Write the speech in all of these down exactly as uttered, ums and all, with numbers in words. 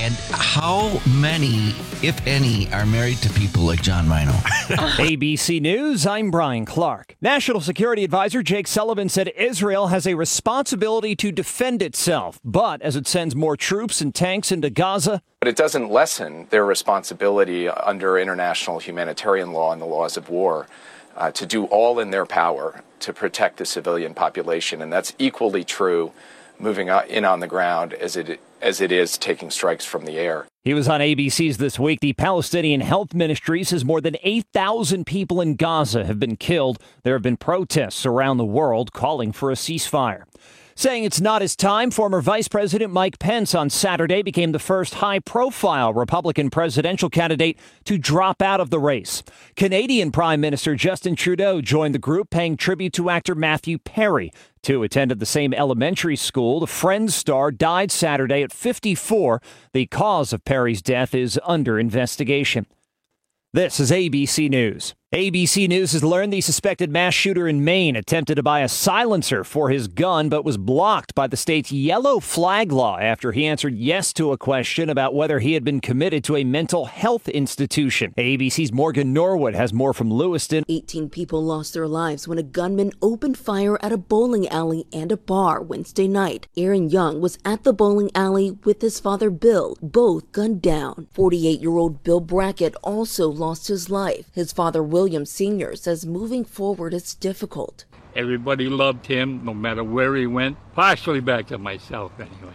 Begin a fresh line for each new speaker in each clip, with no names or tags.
And how many, if any, are married to people like John Rhino?
A B C News, I'm Brian Clark. National Security Advisor Jake Sullivan said Israel has a responsibility to defend itself, but as it sends more troops and tanks into Gaza,
But it doesn't lessen their responsibility under international humanitarian law and the laws of war uh, to do all in their power to protect the civilian population. And that's equally true moving in on the ground as it as it is taking strikes from the air.
He was on A B C's This Week. The Palestinian Health Ministry says more than eight thousand people in Gaza have been killed. There have been protests around the world calling for a ceasefire. Saying it's not his time, former Vice President Mike Pence on Saturday became the first high-profile Republican presidential candidate to drop out of the race. Canadian Prime Minister Justin Trudeau joined the group, paying tribute to actor Matthew Perry. Two attended the same elementary school. The Friends star died Saturday at fifty-four. The cause of Perry's death is under investigation. This is A B C News. A B C News has learned the suspected mass shooter in Maine attempted to buy a silencer for his gun, but was blocked by the state's yellow flag law after he answered yes to a question about whether he had been committed to a mental health institution. A B C's Morgan Norwood has more from Lewiston.
eighteen people lost their lives when a gunman opened fire at a bowling alley and a bar Wednesday night. Aaron Young was at the bowling alley with his father Bill, both gunned down. forty-eight-year-old Bill Brackett also lost his life. His father William Senior says moving forward is difficult.
Everybody loved him no matter where he went. Partially back to myself anyways.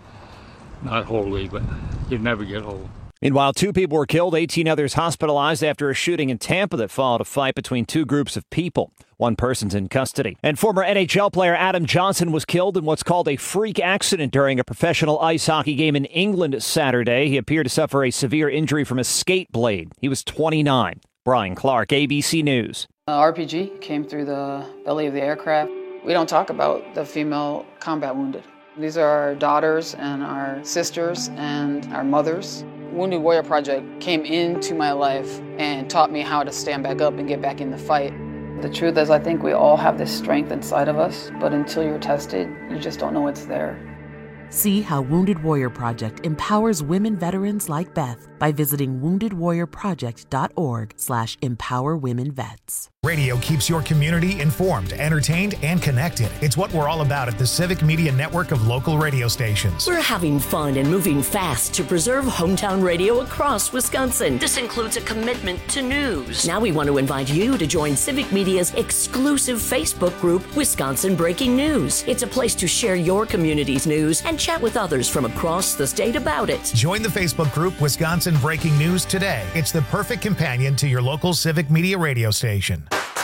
Not wholly, but you never get old.
Meanwhile, two people were killed, eighteen others hospitalized after a shooting in Tampa that followed a fight between two groups of people. One person's in custody. And former N H L player Adam Johnson was killed in what's called a freak accident during a professional ice hockey game in England Saturday. He appeared to suffer a severe injury from a skate blade. He was twenty-nine. Brian Clark, A B C News.
Uh, R P G came through the belly of the aircraft. We don't talk about the female combat wounded. These are our daughters and our sisters and our mothers. Wounded Warrior Project came into my life and taught me how to stand back up and get back in the fight. The truth is, I think we all have this strength inside of us, but until you're tested, you just don't know it's there.
See how Wounded Warrior Project empowers women veterans like Beth by visiting wounded warrior project dot org slash empower women vets.
Radio keeps your community informed, entertained, and connected. It's what we're all about at the Civic Media Network of local radio stations.
We're having fun and moving fast to preserve hometown radio across Wisconsin. This includes a commitment to news. Now we want to invite you to join Civic Media's exclusive Facebook group, Wisconsin Breaking News. It's a place to share your community's news and chat with others from across the state about it.
Join the Facebook group Wisconsin Breaking News today. It's the perfect companion to your local Civic Media radio station.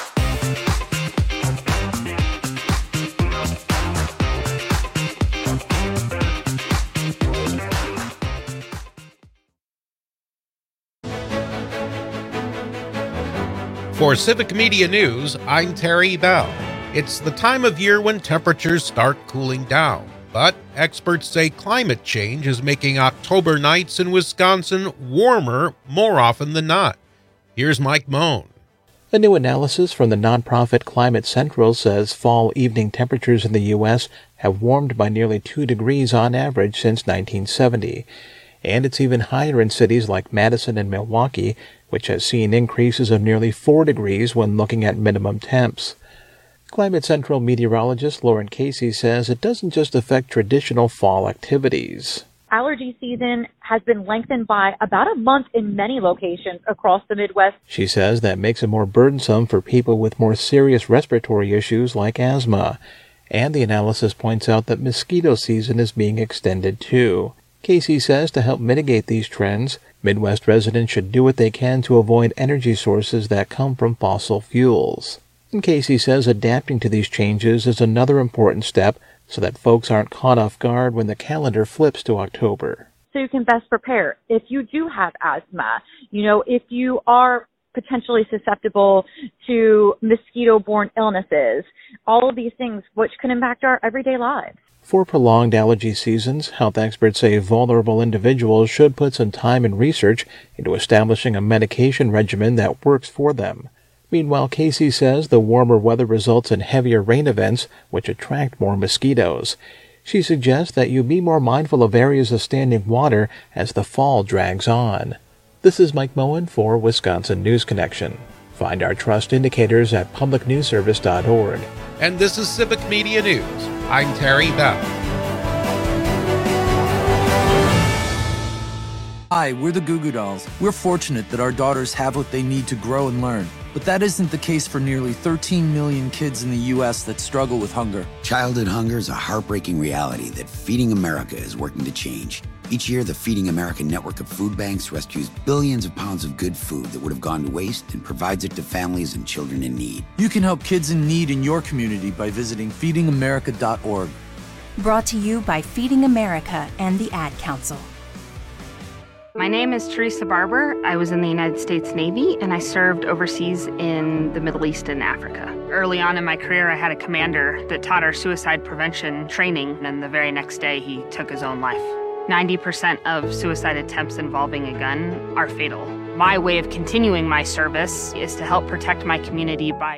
For Civic Media News, I'm Terry Bell. It's the time of year when temperatures start cooling down, but experts say climate change is making October nights in Wisconsin warmer more often than not. Here's Mike Moan.
A new analysis from the nonprofit Climate Central says fall evening temperatures in the U S have warmed by nearly two degrees on average since nineteen seventy. And it's even higher in cities like Madison and Milwaukee, which has seen increases of nearly four degrees when looking at minimum temps. Climate Central meteorologist Lauren Casey says it doesn't just affect traditional fall activities.
Allergy season has been lengthened by about a month in many locations across the Midwest.
She says that makes it more burdensome for people with more serious respiratory issues like asthma. And the analysis points out that mosquito season is being extended too. Casey says to help mitigate these trends, Midwest residents should do what they can to avoid energy sources that come from fossil fuels. And Casey says adapting to these changes is another important step so that folks aren't caught off guard when the calendar flips to October.
So you can best prepare. If you do have asthma, you know, if you are potentially susceptible to mosquito-borne illnesses, all of these things which can impact our everyday lives.
For prolonged allergy seasons, health experts say vulnerable individuals should put some time and research into establishing a medication regimen that works for them. Meanwhile, Casey says the warmer weather results in heavier rain events, which attract more mosquitoes. She suggests that you be more mindful of areas of standing water as the fall drags on. This is Mike Moen for Wisconsin News Connection. Find our trust indicators at public news service dot org.
And this is Civic Media News. I'm Terry Bell.
Hi, we're the Goo Goo Dolls. We're fortunate that our daughters have what they need to grow and learn. But that isn't the case for nearly thirteen million kids in the U S that struggle with hunger.
Childhood hunger is a heartbreaking reality that Feeding America is working to change. Each year, the Feeding America network of food banks rescues billions of pounds of good food that would have gone to waste and provides it to families and children in need.
You can help kids in need in your community by visiting feeding america dot org.
Brought to you by Feeding America and the Ad Council.
My name is Teresa Barber. I was in the United States Navy, and I served overseas in the Middle East and Africa. Early on in my career, I had a commander that taught our suicide prevention training, and the very next day, he took his own life. ninety percent of suicide attempts involving a gun are fatal. My way of continuing my service is to help protect my community by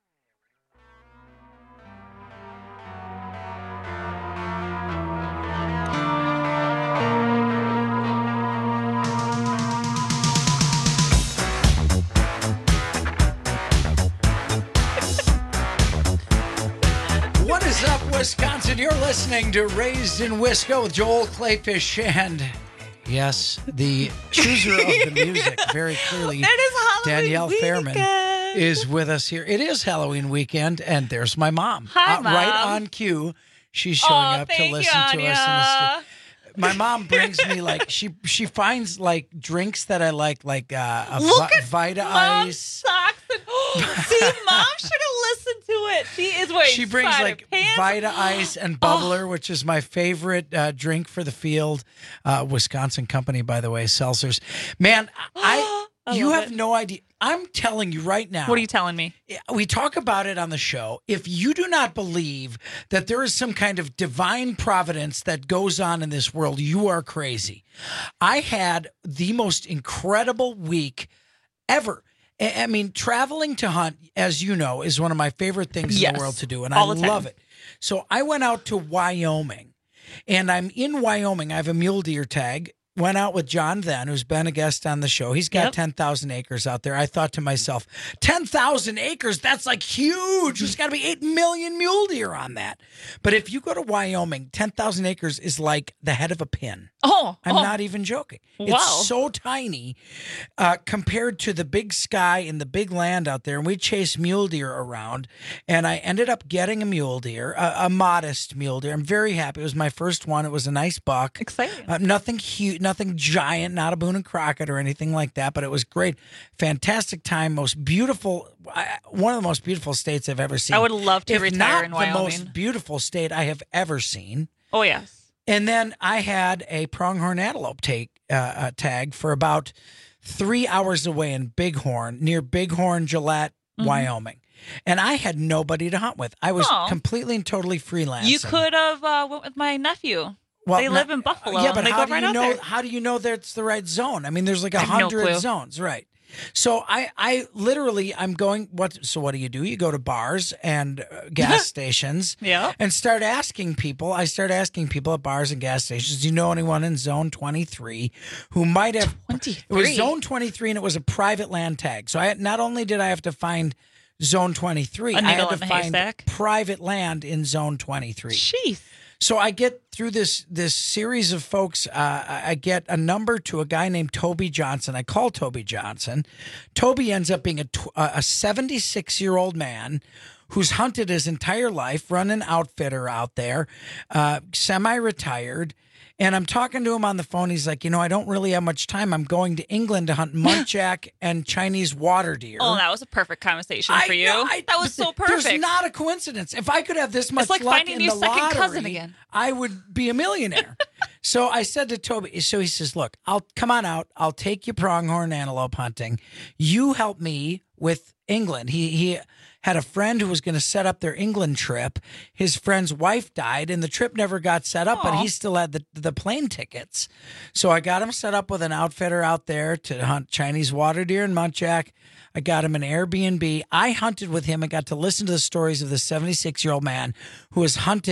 Wisconsin, you're listening to Raised in Wisco with Joel Clayfish and, yes, the chooser of the music, very clearly,
it is Halloween
Danielle
weekend.
Fairman is with us here. It is Halloween weekend, and there's my mom.
Hi,
uh,
Mom.
Right on cue. She's showing
Aw,
up to
thank
listen
you,
to
Anya.
us in the stu- My mom brings me, like, she she finds, like, drinks that I like, like uh, a
Look
vi-
at
Vita
Mom's
Ice.
socks. And, see, Mom should have listened to it. She is wearing
She brings
spider
like
pants.
Vita Ice and Bubbler, which is my favorite uh, drink for the field. Uh, Wisconsin company, by the way, seltzers. Man, I,
I
you
love
have
it.
no idea. I'm telling you right now.
What are you telling me?
We talk about it on the show. If you do not believe that there is some kind of divine providence that goes on in this world, you are crazy. I had the most incredible week ever. I I mean, traveling to hunt, as you know, is one of my favorite things in
Yes.
the world to do, and
All
I
the time.
love it. So I went out to Wyoming, and I'm in Wyoming. I have a mule deer tag. Went out with John Then, who's been a guest on the show. He's got
Yep.
ten thousand acres out there. I thought to myself, ten thousand acres, that's like huge. There's got to be eight million mule deer on that. But if you go to Wyoming, ten thousand acres is like the head of a pin.
Oh,
I'm
oh.
not even joking.
Wow.
It's so tiny uh, compared to the big sky and the big land out there. And we chased mule deer around, and I ended up getting a mule deer, a, a modest mule deer. I'm very happy. It was my first one. It was a nice buck.
Exciting.
Uh, nothing huge, nothing giant, not a Boone and Crockett or anything like that, but it was great. Fantastic time. Most beautiful, I- one of the most beautiful states I've ever seen.
I would love to
if
retire
not
in
the
Wyoming.
most beautiful state I have ever seen.
Oh, yes.
And then I had a pronghorn antelope take uh, uh, tag for about three hours away in Bighorn, near Bighorn, Gillette,
Mhm.
Wyoming. And I had nobody to hunt with. I was
Oh.
completely and totally freelancing.
You could have uh, went with my nephew.
Well,
they
no-
live in Buffalo.
Yeah, but
and they
how
go
do
right
you
out
know?
there.
How do you know that's the right zone? I mean, there's like a
I have no
hundred
clue.
zones, right? So I, I literally, I'm going. What? So what do you do? You go to bars and uh, gas stations,
Yeah.
and start asking people. I start asking people at bars and gas stations. Do you know anyone in Zone twenty-three who might have?
twenty-three
It was Zone twenty-three, and it was a private land tag. So I not only did I have to find Zone twenty-three,
A
I
needle
had
in
to
a
find
haystack?
private land in Zone twenty-three.
Jeez.
So I get through this this series of folks. Uh, I I get a number to a guy named Toby Johnson. I call Toby Johnson. Toby ends up being a tw- a seventy-six year old man who's hunted his entire life, run an outfitter out there, uh, semi retired. And I'm talking to him on the phone. He's like, you know, I don't really have much time. I'm going to England to hunt muntjac and Chinese water deer.
Oh, that was a perfect conversation
I
for you.
know, I-
that was so perfect.
There's not a coincidence. If I could have this much
like
luck
finding
in
your
the
second
lottery,
cousin again.
I would be a millionaire. So I said to Toby, so he says, look, I'll come on out. I'll take you pronghorn antelope hunting. You help me with England. He he had a friend who was going to set up their England trip. His friend's wife died, and the trip never got set up, but
Aw.
he still had the, the plane tickets. So I got him set up with an outfitter out there to hunt Chinese water deer and muntjac. I got him an Airbnb. I hunted with him and got to listen to the stories of this seventy-six-year-old man who has hunted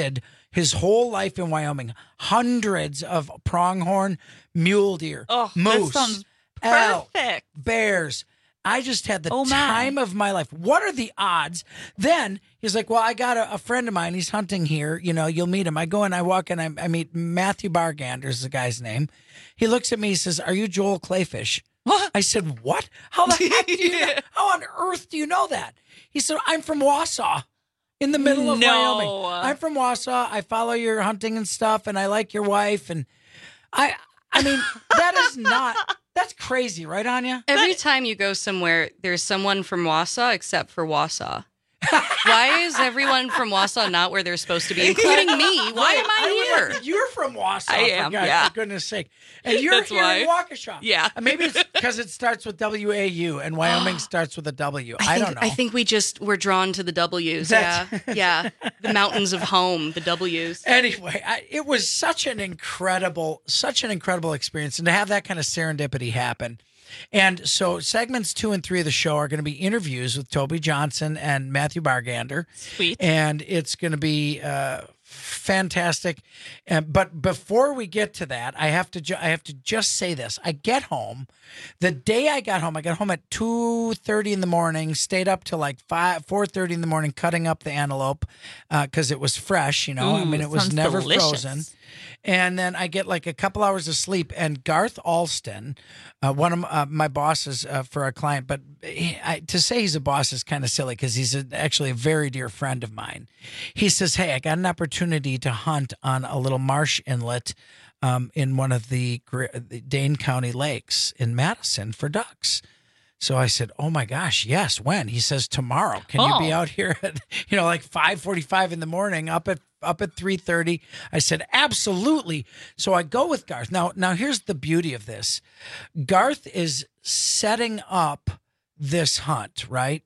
his whole life in Wyoming, hundreds of pronghorn, mule deer,
Oh,
moose,
that sounds
elk,
perfect.
bears. I just had the
Oh, my.
time of my life. What are the odds? Then he's like, well, I got a, a friend of mine. He's hunting here. You know, you'll meet him. I go and I walk and I, I meet Matthew Bargander is the guy's name. He looks at me. He says, are you Joel Clayfish?
What?
I said, what? How the heck do you know? How on earth do you know that? He said, I'm from Wausau. In the middle of
No.
Wyoming. I'm from Wausau. I follow your hunting and stuff, and I like your wife. And I, I mean, that is not, that's crazy, right, Anya?
Every time you go somewhere, there's someone from Wausau except for Wausau. Why is everyone from Wausau not where they're supposed to be, including me? Why am I here?
Like, you're from Wausau,
I
for
am,
God-
yeah.
for goodness sake. And you're
That's
here
why.
in Waukesha.
Yeah.
Maybe it's because it starts with W A U and Wyoming starts with a W. I,
I, think,
don't know.
I think we just were drawn to the W's.
That's-
Yeah, yeah. The mountains of home, the W's.
Anyway, I, it was such an incredible, such an incredible experience, and to have that kind of serendipity happen. And so segments two and three of the show are going to be interviews with Toby Johnson and Matthew Bargander.
Sweet.
And it's going to be uh, fantastic. Uh, but before we get to that, I have to ju- I have to just say this. I get home. The day I got home, I got home at two thirty in the morning, stayed up till like five, four thirty in the morning cutting up the antelope because uh, it was fresh, you know.
Ooh,
I mean, it was
sounds
never
delicious.
frozen. And then I get like a couple hours of sleep. And Garth Alston, uh, one of uh, my bosses uh, for a client, but he, I, to say he's a boss is kind of silly because he's a, actually a very dear friend of mine. He says, hey, I got an opportunity to hunt on a little marsh inlet um, in one of the, the Dane County lakes in Madison for ducks. So I said, oh my gosh, yes, when? He says, tomorrow. Can you be
Oh.
out here at, you know, like five forty-five in the morning, up at up at three thirty? I said, absolutely. So I go with Garth. Now, now here's the beauty of this. Garth is setting up this hunt, right,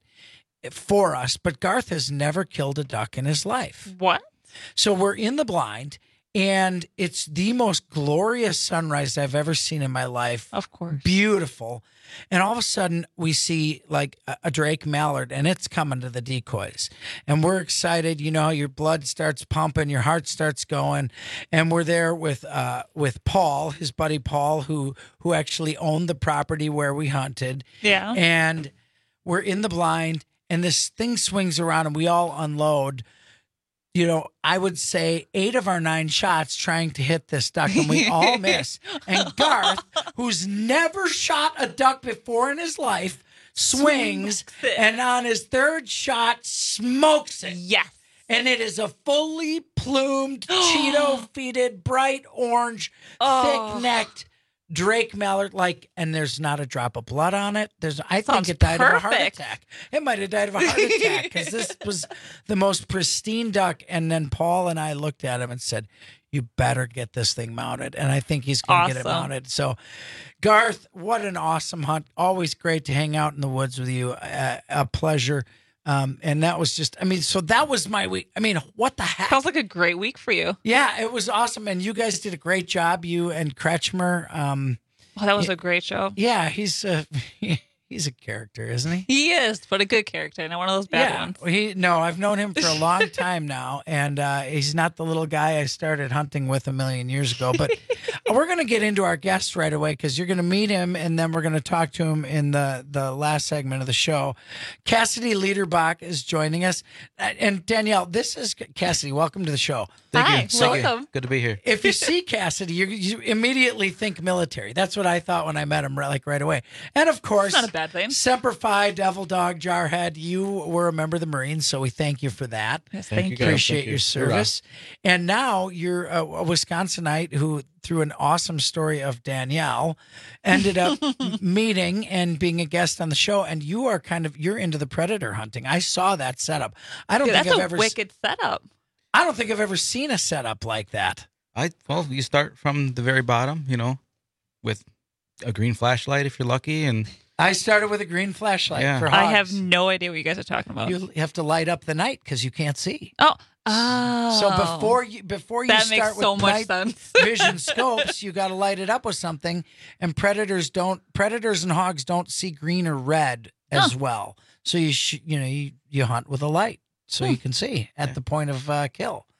for us, but Garth has never killed a duck in his life.
What?
So we're in the blind, and it's the most glorious sunrise I've ever seen in my life.
Of course.
Beautiful. And all of a sudden, we see like a, a Drake mallard, and it's coming to the decoys. And we're excited. You know, your blood starts pumping, your heart starts going. And we're there with uh, with Paul, his buddy Paul, who who actually owned the property where we hunted.
Yeah.
And we're in the blind, and this thing swings around, and we all unload. You know, I would say eight of our nine shots trying to hit this duck, and we all miss. And Garth, who's never shot a duck before in his life, swings, and on his third shot, smokes it.
Yes.
And it is a fully plumed, Cheeto-feeded, bright orange,
Oh.
thick-necked Drake mallard, like, and there's not a drop of blood on it. There's, I
Sounds
think it died of a heart
perfect.
attack. It might have died of a heart attack because this was the most pristine duck. And then Paul and I looked at him and said, "You better get this thing mounted." And I think he's going to get it
Awesome.
mounted. So, Garth, what an awesome hunt! Always great to hang out in the woods with you. Uh, a pleasure. Um, and that was just, I mean, so that was my week. I mean, what the heck?
Sounds like a great week for you.
Yeah, it was awesome. And you guys did a great job, you and Kretschmer. Um,
Oh, that was a great show.
yeah, he's uh, he's a character, isn't he?
He is, but a good character, not one of those bad
yeah.
ones.
He no, I've known him for a long time now, and uh, he's not the little guy I started hunting with a million years ago. But we're going to get into our guest right away because you're going to meet him, and then we're going to talk to him in the the last segment of the show. Cassidy Liederbach is joining us, and Danielle, this is Cassidy. Welcome to the show.
Thank
Hi,
you. Thank you.
welcome.
Good to be here.
If you see Cassidy, you, you immediately think military. That's what I thought when I met him, like right away. And of course,
It's not a bad thing.
Semper Fi, Devil Dog, Jarhead, you were a member of the Marines, so we thank you for that.
Yes,
Thank
thank,
you,
you.
guys.
Appreciate
Thank
your
you.
service. And now you're a, a Wisconsinite who, through an awesome story of Danielle, ended up meeting and being a guest on the show. And you are kind of, you're into the predator hunting. I saw that setup. I don't
Dude,
think
that's
I've
a
ever
wicked setup.
I don't think I've ever seen a setup like that.
I well, you start from the very bottom, you know, with a green flashlight if you're lucky, and
I started with a green flashlight
Yeah.
for
I
hogs.
have no idea what you guys are talking about.
You have to light up the night because you can't see.
oh, oh.
So before you before you
that
start
makes
with
so much
night
sense.
vision scopes, you got to light it up with something. And predators don't predators and hogs don't see green or red as
Huh.
well. So you sh- you know you, you hunt with a light so
Hmm.
you can see at
Yeah.
the point of uh, kill.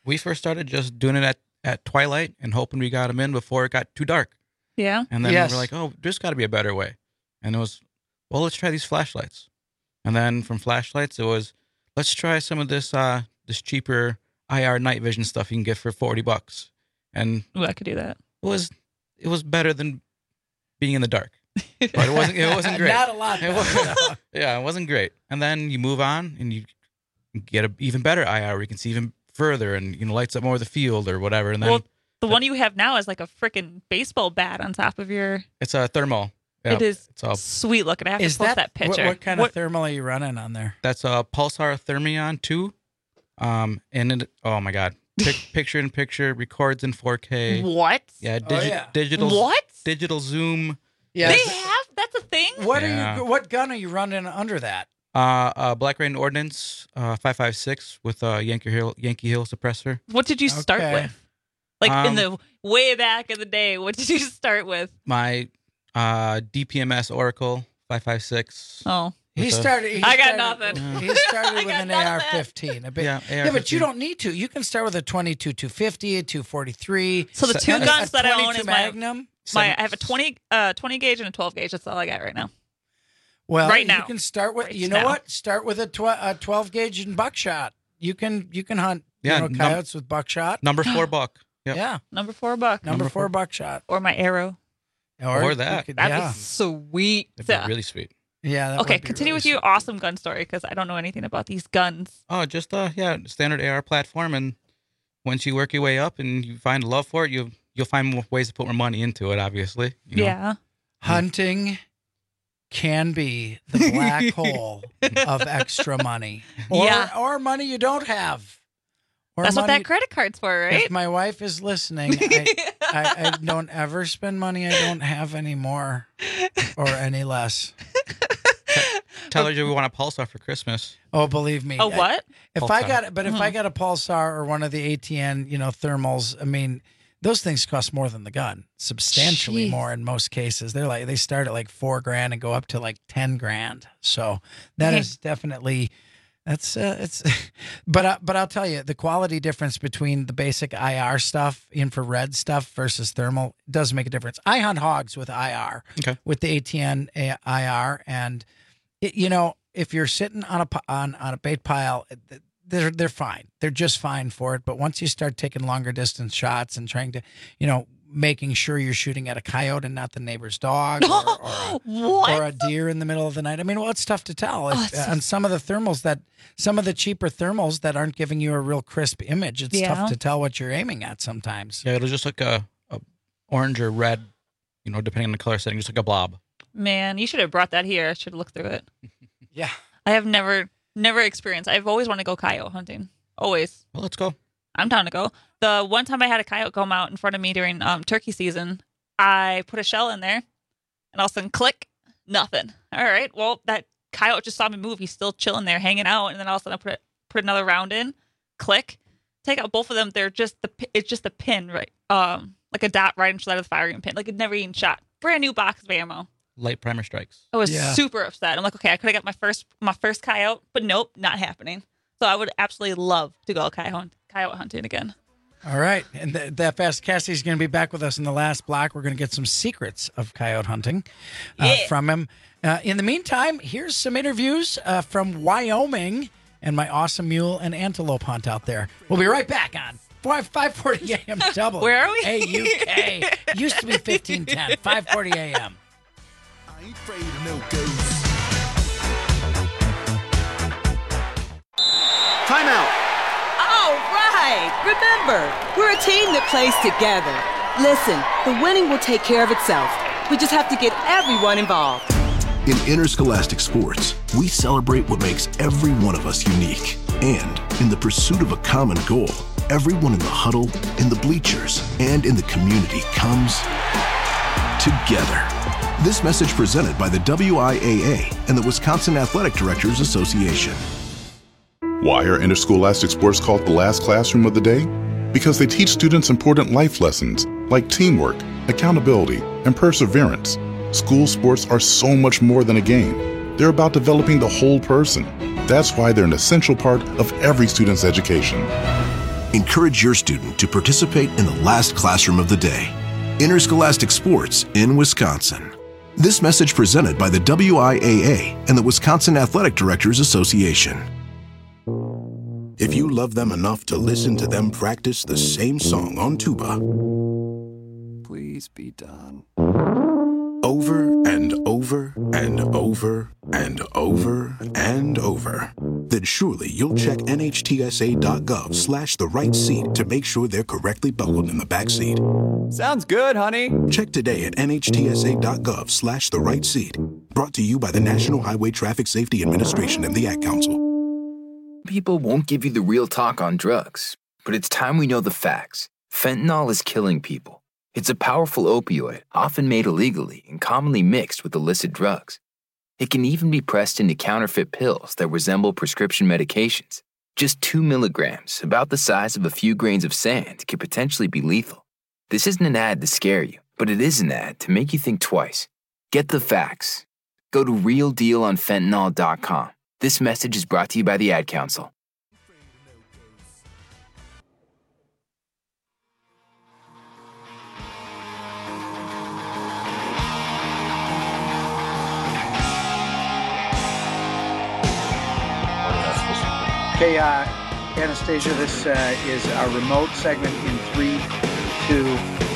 We first started just doing it at, at twilight and hoping we got them in before it got too dark.
Yeah.
And then
Yes.
we're like, oh, there's got to be a better way. And it was, well, let's try these flashlights. And then from flashlights, it was, let's try some of this uh, this cheaper I R night vision stuff you can get for forty bucks. And
Ooh, I could do that.
It was it was better than being in the dark. But it wasn't it wasn't great.
Not a lot.
It wasn't, yeah, it wasn't great. And then you move on and you get an even better I R where you can see even further and you know lights up more of the field or whatever. And then
Well, the one you have now is like a freaking baseball bat on top of your.
it's a thermal.
It is
It's a,
sweet looking. I have
Is
to post
that,
that,
what,
picture.
what kind of thermal are you running on there?
that's a Pulsar Thermion two. Um, and it, oh my god, Pic, picture in picture records in four K.
What?
Yeah,
Oh,
digi-
yeah.
digital.
What?
Digital zoom.
Yeah.
They have. That's a thing.
What
Yeah.
are you? What gun are you running under that?
Uh, uh Black Rain Ordnance, uh, five five six with a Yankee Hill Yankee Hill suppressor.
What did you start
Okay.
with? Like in
Um,
the way back in the day, what did you start with?
My uh D P M S Oracle five five six.
Oh,
He
With a-
started. He
I got
started-
nothing.
He started with
got
an
none
A
of
R
that.
fifteen. A bit,
Yeah,
yeah,
A R
but you
fifteen.
don't need to. You can start with a twenty-two two fifty, a two forty-three.
So the two
and a-
guns
a
that I own
twenty-two
is my-
Magnum.
my I have a twenty uh twenty gauge and a twelve gauge. That's all I got right now.
Well,
right
you
now.
can start with.
Right
you know
now.
what? Start with a, tw- a twelve gauge and buckshot. You can you can hunt.
Yeah,
you know,
num-
coyotes with buckshot.
Number four buck. Yep.
Yeah,
Number four buck.
number,
Number
four,
four.
buckshot.
Or my arrow.
Or
you
that.
could-
That'd
yeah,
be sweet.
That'd be really sweet.
yeah. That
Okay,
would be
continue
really
with your
sweet.
awesome gun story because I don't know anything about these guns.
Oh, just uh yeah, standard A R platform, and once you work your way up and you find a love for it, you you'll find more ways to put more money into it. Obviously, you know?
Yeah.
Hunting can be the black hole of extra money, or
Yeah.
or money you don't have. Or
That's what
money-
that credit card's for, right?
If my wife is listening, I, I, I don't ever spend money I don't have anymore or any less.
Tell her you want a Pulsar for Christmas.
Oh, believe me.
Oh,
I-
what?
If I
Pulsar.
got, but if I
Hmm.
got a Pulsar or one of the A T N, you know, thermals, I mean, those things cost more than the gun, substantially
Jeez.
more in most cases. They're like they start at like four grand and go up to like ten grand. So that
Okay.
is definitely. That's uh, it's, but uh, but I'll tell you the quality difference between the basic I R stuff, infrared stuff versus thermal does make a difference. I hunt hogs with I R,
Okay.
with the A T N I R, and it, you know if you're sitting on a pi- on on a bait pile, they're they're fine. They're just fine for it. But once you start taking longer distance shots and trying to, you know, making sure you're shooting at a coyote and not the neighbor's dog, or, or a
What?
or a deer in the middle of the night. I mean, well, it's tough to tell. If,
Oh, it's-
on some of the thermals that, some of the cheaper thermals that aren't giving you a real crisp image, it's
Yeah.
tough to tell what you're aiming at sometimes.
Yeah, it'll just look a, a orange or red, you know, depending on the color setting, just like a blob.
Man, you should have brought that here. I should have looked through it.
Yeah.
I have never, never experienced. I've always wanted to go coyote hunting. Always.
Well, let's go.
I'm down to go. The one time I had a coyote come out in front of me during um, turkey season, I put a shell in there, and all of a sudden, click, nothing. All right, well, that coyote just saw me move. He's still chilling there, hanging out, and then all of a sudden, I put put another round in, click, take out both of them. They're just the pi- it's just a pin, right? Um, like a dot right inside of the firing pin, like it never even shot. Brand new box of ammo.
Light primer strikes.
I was
Yeah.
super upset. I'm like, okay, I could have got my first my first coyote, but nope, not happening. So I would absolutely love to go coyote coyote hunting again.
All right. And th- that fast Cassie's going to be back with us in the last block. We're going to get some secrets of coyote hunting uh,
Yeah.
from him. Uh, in the meantime, here's some interviews uh, from Wyoming and my awesome mule and antelope hunt out there. We'll be right back on five forty a.m. double.
Where are we?
A U K. Used to be fifteen ten, five forty a.m.
I ain't afraid of no ghosts.
Time out.
All right. Remember, we're a team that plays together. Listen, the winning will take care of itself. We just have to get everyone involved.
In interscholastic sports, we celebrate what makes every one of us unique. And in the pursuit of a common goal, everyone in the huddle, in the bleachers, and in the community comes together. This message presented by the W I A A and the Wisconsin Athletic Directors Association.
Why are interscholastic sports called the last classroom of the day? Because they teach students important life lessons like teamwork, accountability, and perseverance. School sports are so much more than a game. They're about developing the whole person. That's why they're an essential part of every student's education.
Encourage your student to participate in the last classroom of the day, Interscholastic Sports in Wisconsin. This message presented by the W I A A and the Wisconsin Athletic Directors Association. If you love them enough to listen to them practice the same song on tuba,
please be done.
Over and over and over and over and over, then surely you'll check nhtsa.gov slash the right seat to make sure they're correctly buckled in the back seat.
Sounds good, honey.
Check today at nhtsa.gov slash the right seat. Brought to you by the National Highway Traffic Safety Administration and the Ad Council.
People won't give you the real talk on drugs, but it's time we know the facts. Fentanyl is killing people. It's a powerful opioid, often made illegally and commonly mixed with illicit drugs. It can even be pressed into counterfeit pills that resemble prescription medications. Just two milligrams, about the size of a few grains of sand, could potentially be lethal. This isn't an ad to scare you, but it is an ad to make you think twice. Get the facts. Go to real deal on fentanyl dot com. This message is brought to you by the Ad Council.
Okay, uh, Anastasia, this uh, is our remote segment in three, two.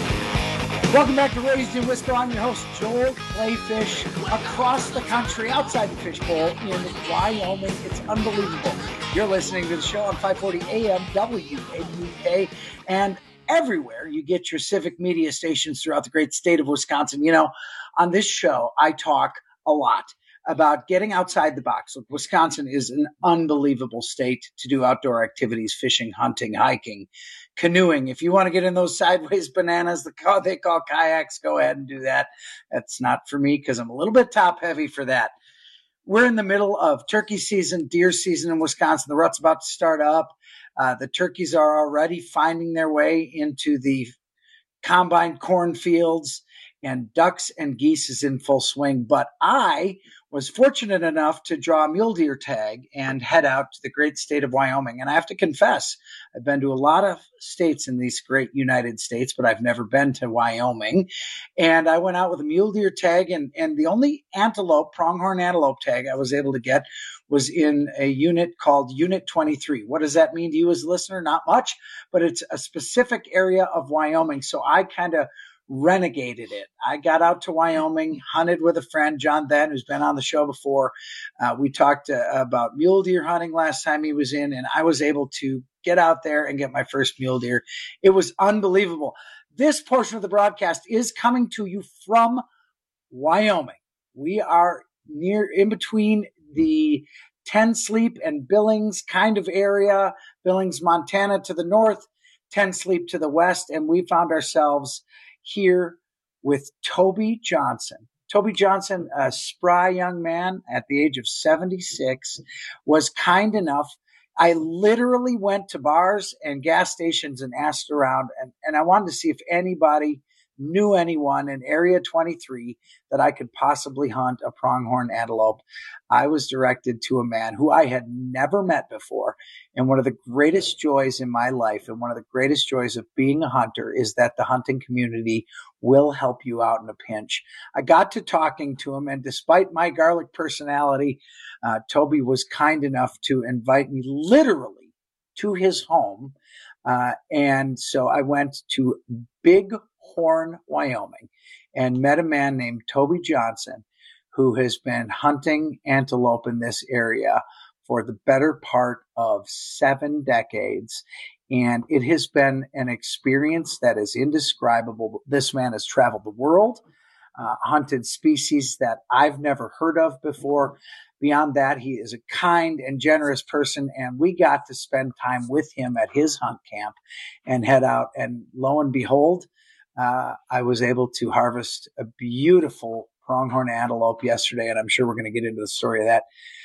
Welcome back to Raised in Wisco. I'm your host, Joel Clayfish, across the country, outside the fishbowl in Wyoming. It's unbelievable. You're listening to the show on five forty A M W A U K and everywhere you get your civic media stations throughout the great state of Wisconsin. You know, on this show, I talk a lot about getting outside the box. Look, Wisconsin is an unbelievable state to do outdoor activities, fishing, hunting, hiking, canoeing. If you want to get in those sideways bananas, the car they call kayaks, go ahead and do that. That's not for me because I'm a little bit top heavy for that. We're in the middle of turkey season, deer season in Wisconsin. The rut's about to start up. Uh, the turkeys are already finding their way into the combined cornfields, and ducks and geese is in full swing. But I was fortunate enough to draw a mule deer tag and head out to the great state of Wyoming. And I have to confess, I've been to a lot of states in these great United States, but I've never been to Wyoming. And I went out with a mule deer tag, and, and the only antelope, pronghorn antelope tag I was able to get was in a unit called Unit twenty-three. What does that mean to you as a listener? Not much, but it's a specific area of Wyoming. So I kind of renegaded it. I got out to Wyoming, hunted with a friend, John Then, who's been on the show before. Uh, we talked uh, about mule deer hunting last time he was in, and I was able to get out there and get my first mule deer. It was unbelievable. This portion of the broadcast is coming to you from Wyoming. We are near in between the Ten Sleep and Billings kind of area, Billings, Montana to the north, Ten Sleep to the west, and we found ourselves here with Toby Johnson. Toby Johnson, a spry young man at the age of seventy-six, was kind enough. I literally went to bars and gas stations and asked around, and, and I wanted to see if anybody knew anyone in Area twenty-three that I could possibly hunt a pronghorn antelope. I was directed to a man who I had never met before. And one of the greatest joys in my life and one of the greatest joys of being a hunter is that the hunting community will help you out in a pinch. I got to talking to him, and despite my garlic personality, uh, Toby was kind enough to invite me literally to his home. Uh, and so I went to Big Horn, Wyoming, and met a man named Toby Johnson, who has been hunting antelope in this area for the better part of seven decades. And it has been an experience that is indescribable. This man has traveled the world, uh, hunted species that I've never heard of before. Beyond that, he is a kind and generous person, and we got to spend time with him at his hunt camp and head out. And lo and behold, uh, I was able to harvest a beautiful pronghorn antelope yesterday, and I'm sure we're going to get into the story of that.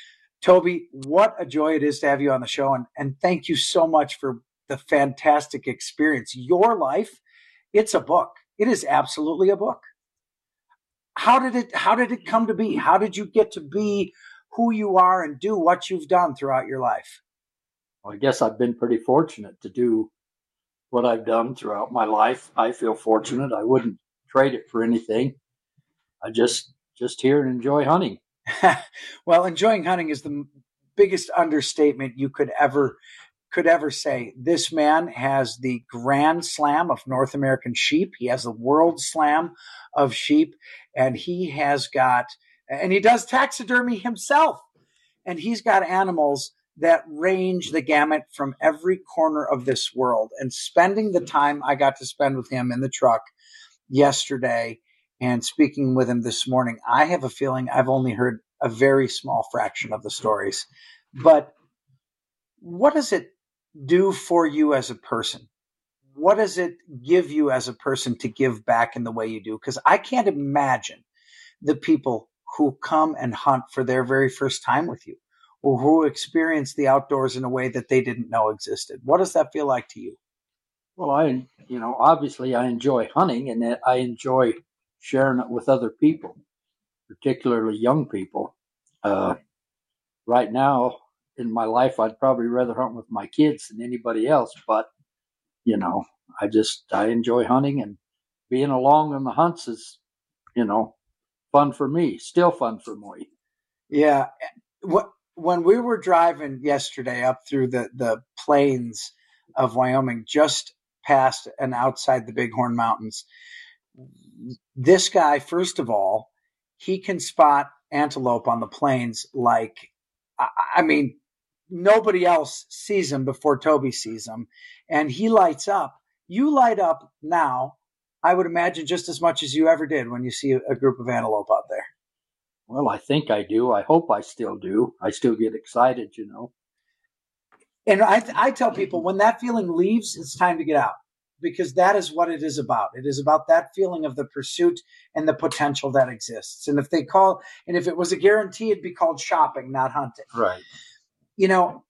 Toby, what a joy it is to have you on the show, and, and thank you so much for the fantastic experience. Your life, it's a book. It is absolutely a book. How did it, how did it come to be? How did you get to be who you are and do what you've done throughout your life?
Well, I guess I've been pretty fortunate to do
what I've done throughout my life. I feel fortunate. I wouldn't trade it for anything. I just just here and enjoy hunting.
Well, enjoying hunting is the biggest understatement you could ever could ever say. This man has the Grand Slam of North American sheep. He has the World Slam of sheep, and he has got, and he does taxidermy himself, and he's got animals that range the gamut from every corner of this world. And spending the time I got to spend with him in the truck yesterday and speaking with him this morning, I have a feeling I've only heard a very small fraction of the stories. But what does it do for you as a person? What does it give you as a person to give back in the way you do? Because I can't imagine the people who come and hunt for their very first time with you, or who experience the outdoors in a way that they didn't know existed. What does that feel like to you?
Well, I, you know, obviously I enjoy hunting, and I enjoy sharing it with other people, particularly young people. Uh, right now in my life, I'd probably rather hunt with my kids than anybody else, but, you know, I just, I enjoy hunting, and being along on the hunts is, you know, fun for me, still fun for me.
Yeah. What, when we were driving yesterday up through the, the plains of Wyoming, just past and outside the Bighorn Mountains, this guy, first of all, he can spot antelope on the plains like, I, I mean, nobody else sees him before Toby sees him, and he lights up. You light up now, I would imagine, just as much as you ever did when you see a, a group of antelope out there.
Well, I think I do. I hope I still do. I still get excited, you know.
And I, I tell people, when that feeling leaves, it's time to get out, because that is what it is about. It is about that feeling of the pursuit and the potential that exists. And if they call, and if it was a guarantee, it'd be called shopping, not hunting.
Right.
You know,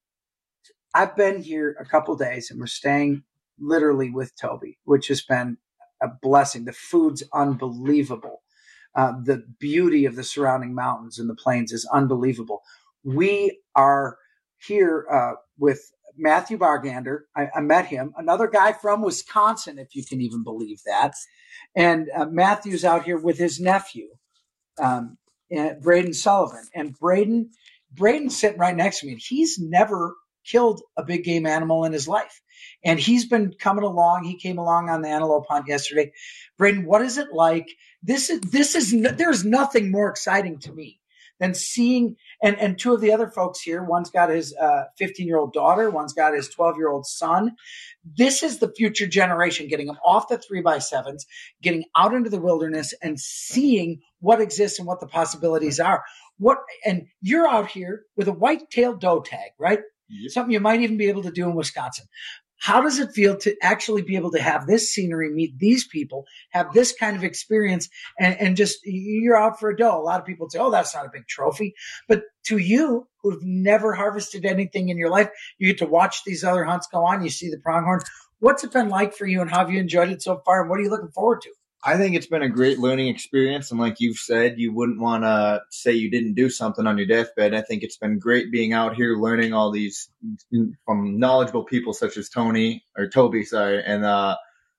I've been here a couple days, and we're staying literally with Toby, which has been a blessing. The food's unbelievable. Uh, the beauty of the surrounding mountains and the plains is unbelievable. We are here uh, with Matthew Bargander. I, I met him, another guy from Wisconsin, if you can even believe that. And uh, Matthew's out here with his nephew, um, Braden Sullivan. And Braden, Braden's sitting right next to me, and he's never killed a big game animal in his life. And he's been coming along. He came along on the antelope hunt yesterday. Braden, what is it like? This is, this is, there's nothing more exciting to me than seeing, and, and two of the other folks here, one's got his uh, fifteen-year-old daughter, one's got his twelve-year-old son. This is the future generation, getting them off the three by sevens, getting out into the wilderness and seeing what exists and what the possibilities are. What, and you're out here with a white-tailed doe tag, right? Yep. Something you might even be able to do in Wisconsin. How does it feel to actually be able to have this scenery, meet these people, have this kind of experience, and, and just, you're out for a doe? A lot of people say, oh, that's not a big trophy. But to you, who've never harvested anything in your life, you get to watch these other hunts go on. You see the pronghorn. What's it been like for you, and how have you enjoyed it so far, and what are you looking forward to?
I think it's been a great learning experience. And like you've said, you wouldn't want to say you didn't do something on your deathbed. I think it's been great being out here learning all these from knowledgeable people such as Tony or Toby, sorry. And uh,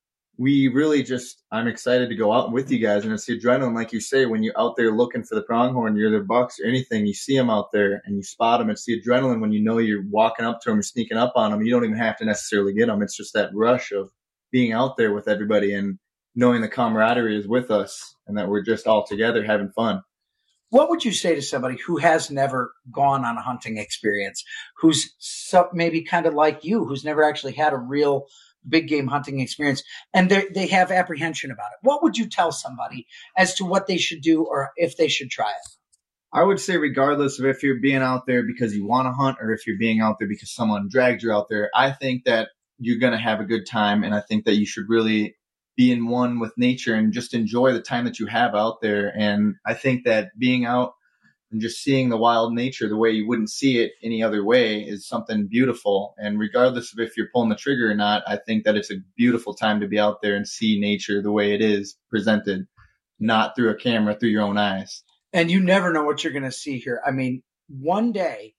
we really just, I'm excited to go out with you guys. And it's the adrenaline, like you say, when you're out there looking for the pronghorn, you're the bucks or anything, you see them out there and you spot them. It's the adrenaline when you know you're walking up to them or sneaking up on them. You don't even have to necessarily get them. It's just that rush of being out there with everybody and knowing the camaraderie is with us and that we're just all together having fun.
What would you say to somebody who has never gone on a hunting experience, who's so, maybe kind of like you, who's never actually had a real big game hunting experience, and they have apprehension about it? What would you tell somebody as to what they should do or if they should try it?
I would say regardless of if you're being out there because you want to hunt or if you're being out there because someone dragged you out there, I think that you're going to have a good time. And I think that you should really be in one with nature and just enjoy the time that you have out there. And I think that being out and just seeing the wild nature the way you wouldn't see it any other way is something beautiful. And regardless of if you're pulling the trigger or not, I think that it's a beautiful time to be out there and see nature the way it is presented, not through a camera, through your own eyes.
And you never know what you're going to see here. I mean, one day...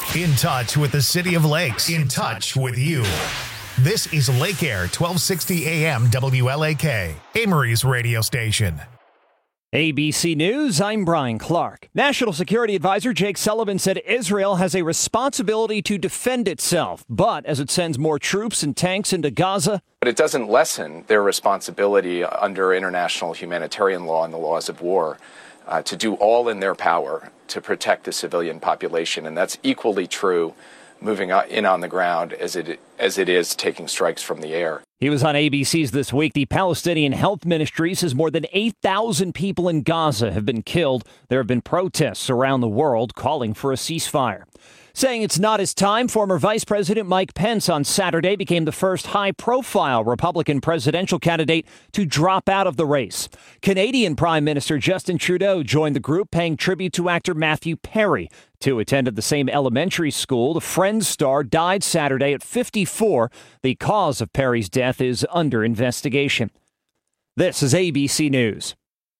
In touch with the City of Lakes. In touch with you. This is Lake Air, twelve sixty A M W L A K, Amory's radio station.
A B C News, I'm Brian Clark. National Security Advisor Jake Sullivan said Israel has a responsibility to defend itself, but as it sends more troops and tanks into Gaza.
But it doesn't lessen their responsibility under international humanitarian law and the laws of war uh, to do all in their power to protect the civilian population. And that's equally true moving in on the ground as it as it is taking strikes from the air.
He was on A B C's This Week. The Palestinian Health Ministry says more than eight thousand people in Gaza have been killed. There have been protests around the world calling for a ceasefire. Saying it's not his time, former Vice President Mike Pence on Saturday became the first high-profile Republican presidential candidate to drop out of the race. Canadian Prime Minister Justin Trudeau joined the group, paying tribute to actor Matthew Perry. Two attended the same elementary school. The Friends star died Saturday at fifty-four. The cause of Perry's death is under investigation. This is A B C News.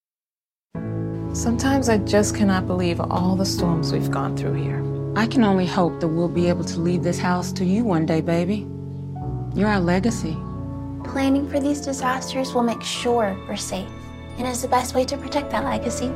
Sometimes I just cannot believe all the storms we've gone through here.
I can only hope that we'll be able to leave this house to you one day, baby. You're our legacy.
Planning for these disasters will make sure we're safe, and is the best way to protect that legacy.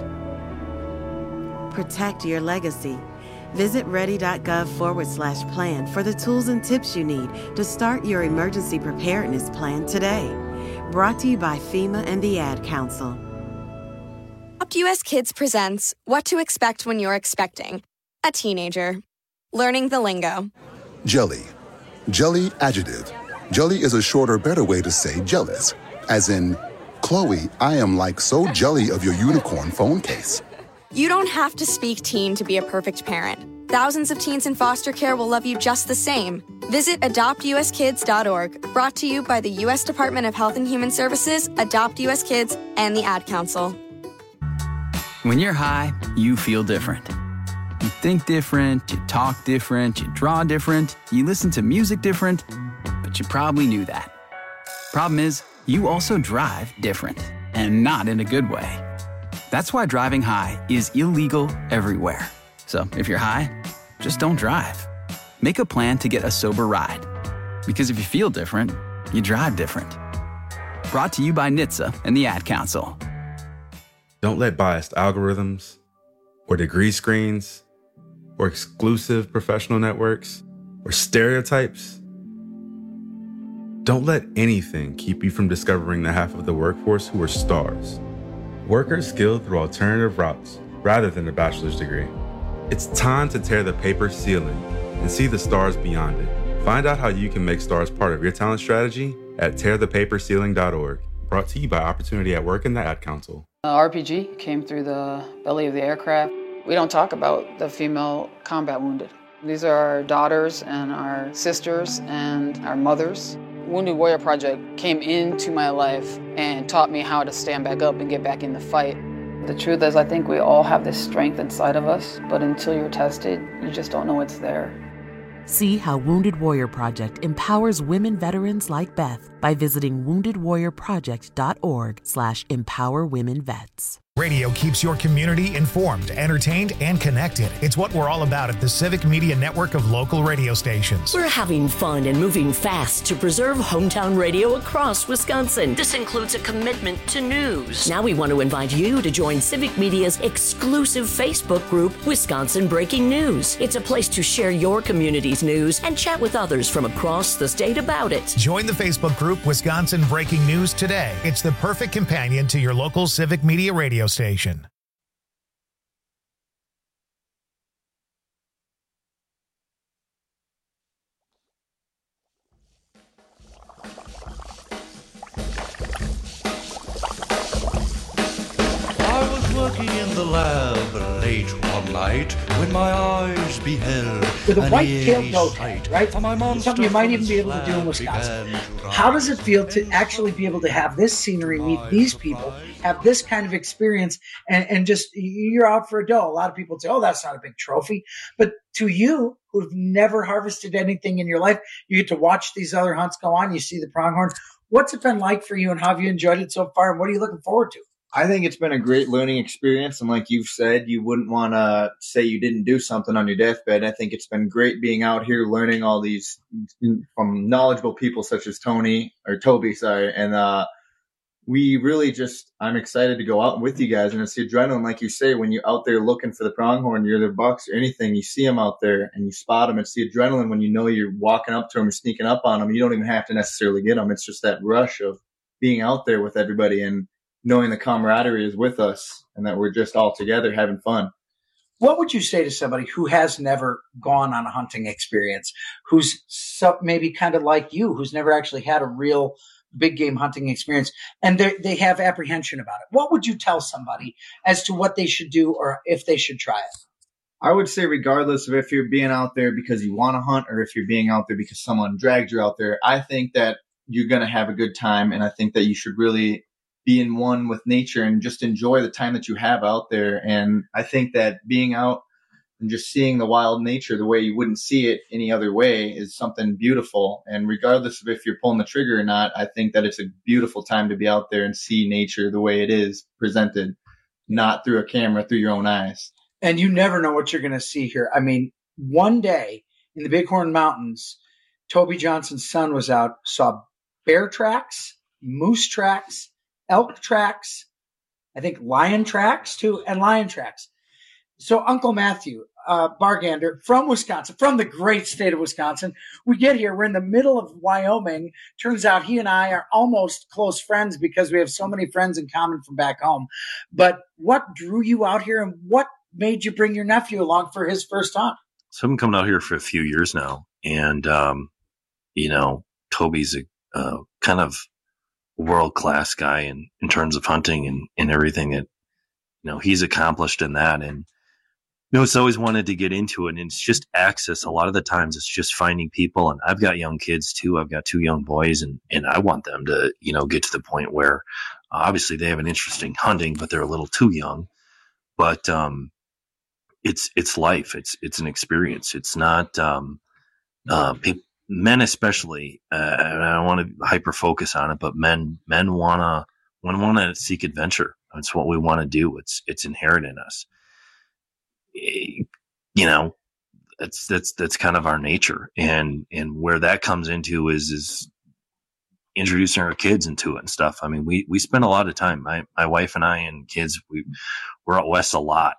Protect your legacy. Visit ready.gov forward slash plan for the tools and tips you need to start your emergency preparedness plan today. Brought to you by FEMA and the Ad Council.
Adopt U S Kids presents What to Expect When You're Expecting a Teenager. Learning the lingo.
Jelly. Jelly adjective. Jelly is a shorter, better way to say jealous. As in, Chloe, I am like so jelly of your unicorn phone case.
You don't have to speak teen to be a perfect parent. Thousands of teens in foster care will love you just the same. Visit adopt u s kids dot org, brought to you by the U S Department of Health and Human Services, Adopt U S Kids, and the Ad Council.
When you're high, you feel different. You think different, you talk different, you draw different, you listen to music different, but you probably knew that. Problem is, you also drive different, and not in a good way. That's why driving high is illegal everywhere. So if you're high, just don't drive. Make a plan to get a sober ride. Because if you feel different, you drive different. Brought to you by N H T S A and the Ad Council.
Don't let biased algorithms or degree screens or exclusive professional networks or stereotypes. Don't let anything keep you from discovering the half of the workforce who are stars. Workers skilled through alternative routes rather than a bachelor's degree. It's time to tear the paper ceiling and see the stars beyond it. Find out how you can make stars part of your talent strategy at tear the paper ceiling dot org. Brought to you by Opportunity at Work and the Ad Council.
Uh, R P G came through the belly of the aircraft. We don't talk about the female combat wounded. These are our daughters and our sisters and our mothers. Wounded Warrior Project came into my life and taught me how to stand back up and get back in the fight. The truth is, I think we all have this strength inside of us, but until you're tested, you just don't know it's there.
See how Wounded Warrior Project empowers women veterans like Beth by visiting wounded warrior project dot org slash empower women vets.
Radio keeps your community informed, entertained, and connected. It's what we're all about at the Civic Media Network of local radio stations.
We're having fun and moving fast to preserve hometown radio across Wisconsin. This includes a commitment to news. Now we want to invite you to join Civic Media's exclusive Facebook group, Wisconsin Breaking News. It's a place to share your community's news and chat with others from across the state about it.
Join the Facebook group Wisconsin Breaking News today. It's the perfect companion to your local Civic Media radio station.
I was working in the lab late one night when my eyes beheld
with a
an
white-tailed
eerie
nose,
sight.
right?
For my monster
Something you might
from
even be able to do in
its lab
Wisconsin.
began to
How does it feel to actually be able to have this scenery, meet these people, have this kind of experience, and, and just you're out for a doe? A lot of people say, "Oh, that's not a big trophy," but to you, who've never harvested anything in your life, you get to watch these other hunts go on. You see the pronghorn. What's it been like for you, and how have you enjoyed it so far? And what are you looking forward to?
I think it's been a great learning experience. And like you've said, you wouldn't want to say you didn't do something on your deathbed. I think it's been great being out here learning all these from knowledgeable people such as Tony or Toby, sorry. And uh, we really just, I'm excited to go out with you guys. And it's the adrenaline, like you say, when you're out there looking for the pronghorn, you're the bucks or anything, you see them out there and you spot them. It's the adrenaline when you know you're walking up to them or sneaking up on them. You don't even have to necessarily get them. It's just that rush of being out there with everybody and knowing the camaraderie is with us and that we're just all together having fun.
What would you say to somebody who has never gone on a hunting experience, who's so, maybe kind of like you, who's never actually had a real big game hunting experience, and they have apprehension about it? What would you tell somebody as to what they should do or if they should try it?
I would say regardless of if you're being out there because you want to hunt or if you're being out there because someone dragged you out there, I think that you're going to have a good time. And I think that you should really be in one with nature and just enjoy the time that you have out there. And I think that being out and just seeing the wild nature the way you wouldn't see it any other way is something beautiful. And regardless of if you're pulling the trigger or not, I think that it's a beautiful time to be out there and see nature the way it is presented, not through a camera, through your own eyes.
And you never know what you're going to see here. I mean, one day in the Bighorn Mountains, Toby Johnson's son was out, saw bear tracks, moose tracks, elk tracks, I think lion tracks too, and lion tracks. So Uncle Matthew uh, Bargander from Wisconsin, from the great state of Wisconsin, we get here. We're in the middle of Wyoming. Turns out he and I are almost close friends because we have so many friends in common from back home. But what drew you out here and what made you bring your nephew along for his first hunt?
So I've been coming out here for a few years now. And, um, you know, Toby's a uh, kind of world-class guy in, in terms of hunting and, and everything that, you know, he's accomplished in that. And, you know, it's always wanted to get into it. And it's just access. A lot of the times it's just finding people. And I've got young kids too. I've got two young boys and, and I want them to, you know, get to the point where uh, obviously they have an interest in hunting, but they're a little too young. But, um, it's, it's life. It's, it's an experience. It's not, um, uh, people, men especially, uh, I don't want to hyper focus on it, but men, men want to, want to seek adventure. It's what we want to do. It's, it's inherent in us. You know, that's, that's, that's kind of our nature. And, and where that comes into is, is introducing our kids into it and stuff. I mean, we, we spend a lot of time, my, my wife and I and kids, we, we're out west a lot.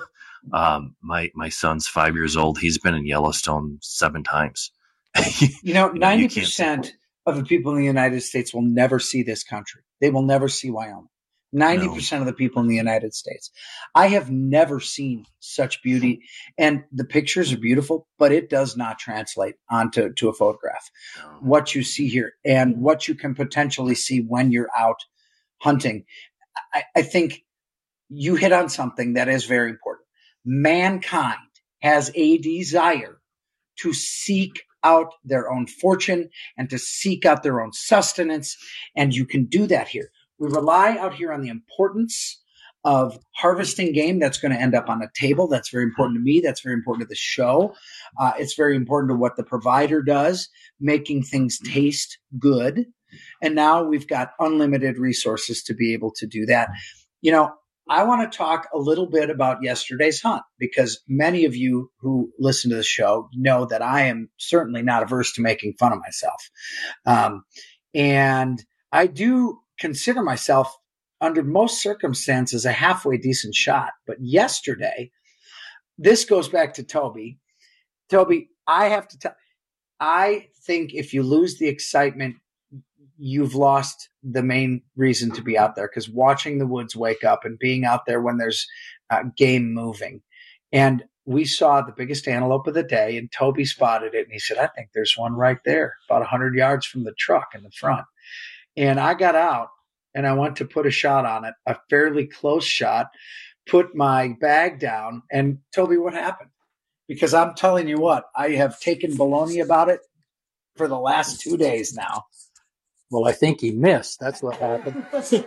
um, my, my son's five years old. He's been in Yellowstone seven times.
You know, ninety percent of the people in the United States will never see this country. They will never see Wyoming. ninety percent no. of the people in the United States. I have never seen such beauty. And the pictures are beautiful, but it does not translate onto to a photograph. No. What you see here and what you can potentially see when you're out hunting. I, I think you hit on something that is very important. Mankind has a desire to seek out their own fortune and to seek out their own sustenance. And you can do that here. We rely out here on the importance of harvesting game that's going to end up on a table. That's very important to me. That's very important to the show. Uh, it's very important to what the provider does, making things taste good. And now we've got unlimited resources to be able to do that. You know, I want to talk a little bit about yesterday's hunt because many of you who listen to the show know that I am certainly not averse to making fun of myself. Um, and I do consider myself under most circumstances a halfway decent shot. But yesterday, this goes back to Toby. Toby, I have to tell, I think if you lose the excitement, you've lost the main reason to be out there, because watching the woods wake up and being out there when there's uh, game moving. And we saw the biggest antelope of the day and Toby spotted it and he said, I think there's one right there about a hundred yards from the truck in the front. And I got out and I went to put a shot on it, a fairly close shot, put my bag down. And Toby, what happened? Because I'm telling you what, I have taken baloney about it for the last two days now.
Well, I think he missed. That's what happened.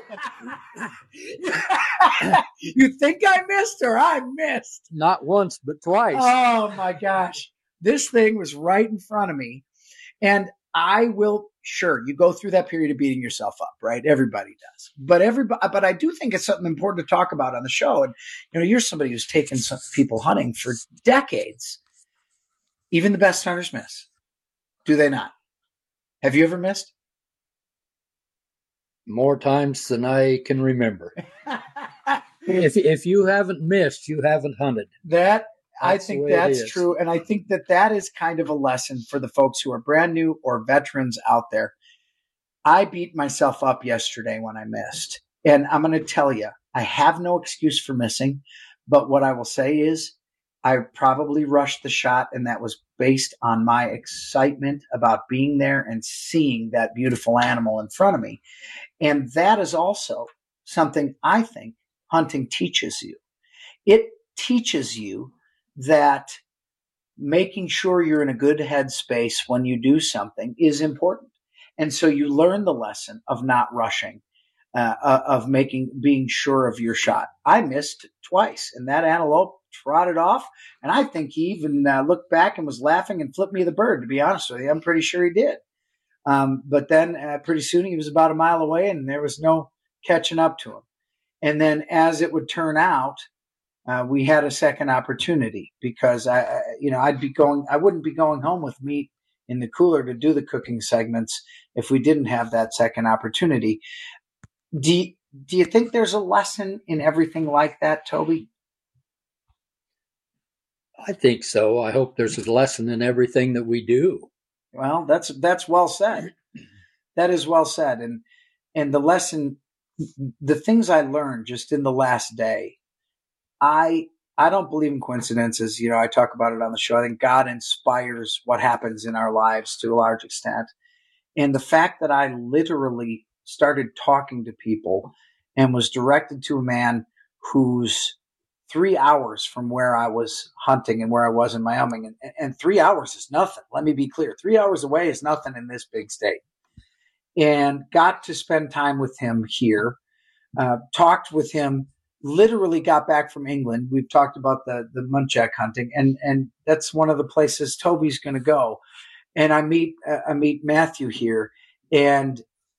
You think I missed or I missed?
Not once, but twice.
Oh, my gosh. This thing was right in front of me. And I will, sure, you go through that period of beating yourself up, right? Everybody does. But everybody, but I do think it's something important to talk about on the show. And, you know, you're somebody who's taken some people hunting for decades. Even the best hunters miss. Do they not? Have you ever missed?
More times than I can remember. if if you haven't missed, you haven't hunted.
That
That's
I
the
think
way it
that's
is.
true. And I think that that is kind of a lesson for the folks who are brand new or veterans out there. I beat myself up yesterday when I missed. And I'm going to tell you, I have no excuse for missing. But what I will say is I probably rushed the shot, and that was based on my excitement about being there and seeing that beautiful animal in front of me. And that is also something I think hunting teaches you. It teaches you that making sure you're in a good headspace when you do something is important. And so you learn the lesson of not rushing, uh, uh, of making, being sure of your shot. I missed twice, and that antelope trotted off. And I think he even uh, looked back and was laughing and flipped me the bird, to be honest with you. I'm pretty sure he did. Um, but then uh, pretty soon he was about a mile away, and there was no catching up to him. And then as it would turn out, uh, we had a second opportunity because I, I, you know, I'd be going, I wouldn't be going home with meat in the cooler to do the cooking segments if we didn't have that second opportunity. Do you, do you think there's a lesson in everything like that, Toby?
I think so. I hope there's a lesson in everything that we do.
Well, that's that's well said. That is well said. And and the lesson, the things I learned just in the last day, I I don't believe in coincidences. You know, I talk about it on the show. I think God inspires what happens in our lives to a large extent. And the fact that I literally started talking to people and was directed to a man who's three hours from where I was hunting and where I was in Wyoming. And, and three hours is nothing. Let me be clear. Three hours away is nothing in this big state. And got to spend time with him here, uh, talked with him, literally got back from England. We've talked about the, the muntjac hunting, and, and that's one of the places Toby's going to go. And I meet, uh, I meet Matthew here, and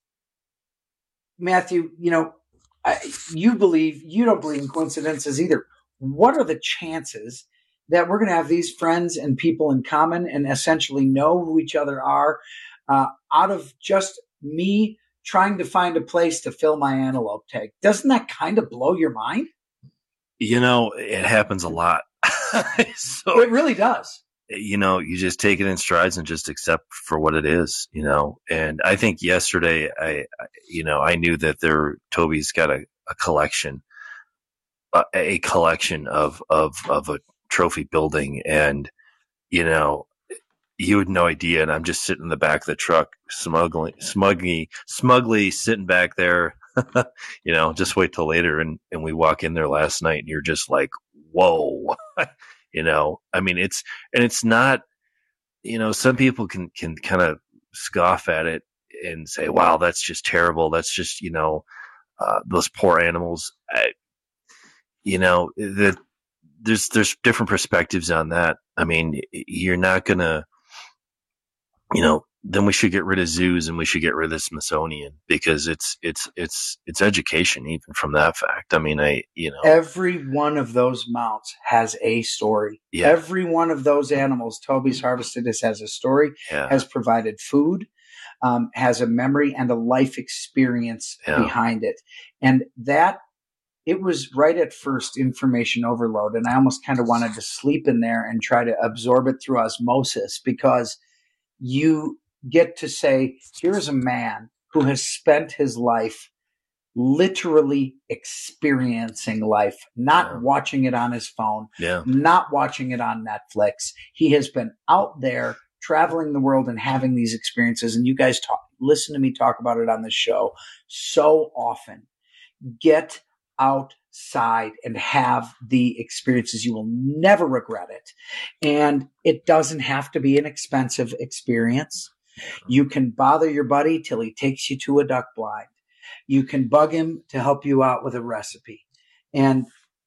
Matthew, you know, I, you believe, you don't believe in coincidences either. What are the chances that we're going to have these friends and people in common and essentially know who each other are uh, out of just me trying to find a place to fill my antelope tag? Doesn't that kind of blow your mind?
You know, it happens a lot. So,
it really does.
You know, you just take it in strides and just accept for what it is, you know. And I think yesterday, I, you know, I knew that there, Toby's got a, a collection, a, a collection of, of, of a trophy building. And, you know, you had no idea. And I'm just sitting in the back of the truck, smugly, smugly, smugly sitting back there, you know, just wait till later. And, and we walk in there last night and you're just like, whoa. You know, I mean, it's, and it's not, you know, some people can, can kind of scoff at it and say, wow, that's just terrible. That's just, you know, uh, those poor animals. I, you know, that there's, there's different perspectives on that. I mean, you're not going to, you know, then we should get rid of zoos and we should get rid of the Smithsonian because it's, it's, it's, it's education even from that fact. I mean, I, you know,
every one of those mounts has a story.
Yeah.
Every one of those animals Toby's harvested this has a story,
yeah.
has provided food, um, has a memory and a life experience
yeah.
behind it. And that, it was right at first information overload. And I almost kind of wanted to sleep in there and try to absorb it through osmosis because you get to say, here's a man who has spent his life literally experiencing life, not
yeah.
watching it on his phone,
yeah.
not watching it on Netflix. He has been out there traveling the world and having these experiences. And you guys talk, listen to me talk about it on the show so often. Get outside and have the experiences. You will never regret it. And it doesn't have to be an expensive experience. You can bother your buddy till he takes you to a duck blind. You can bug him to help you out with a recipe. And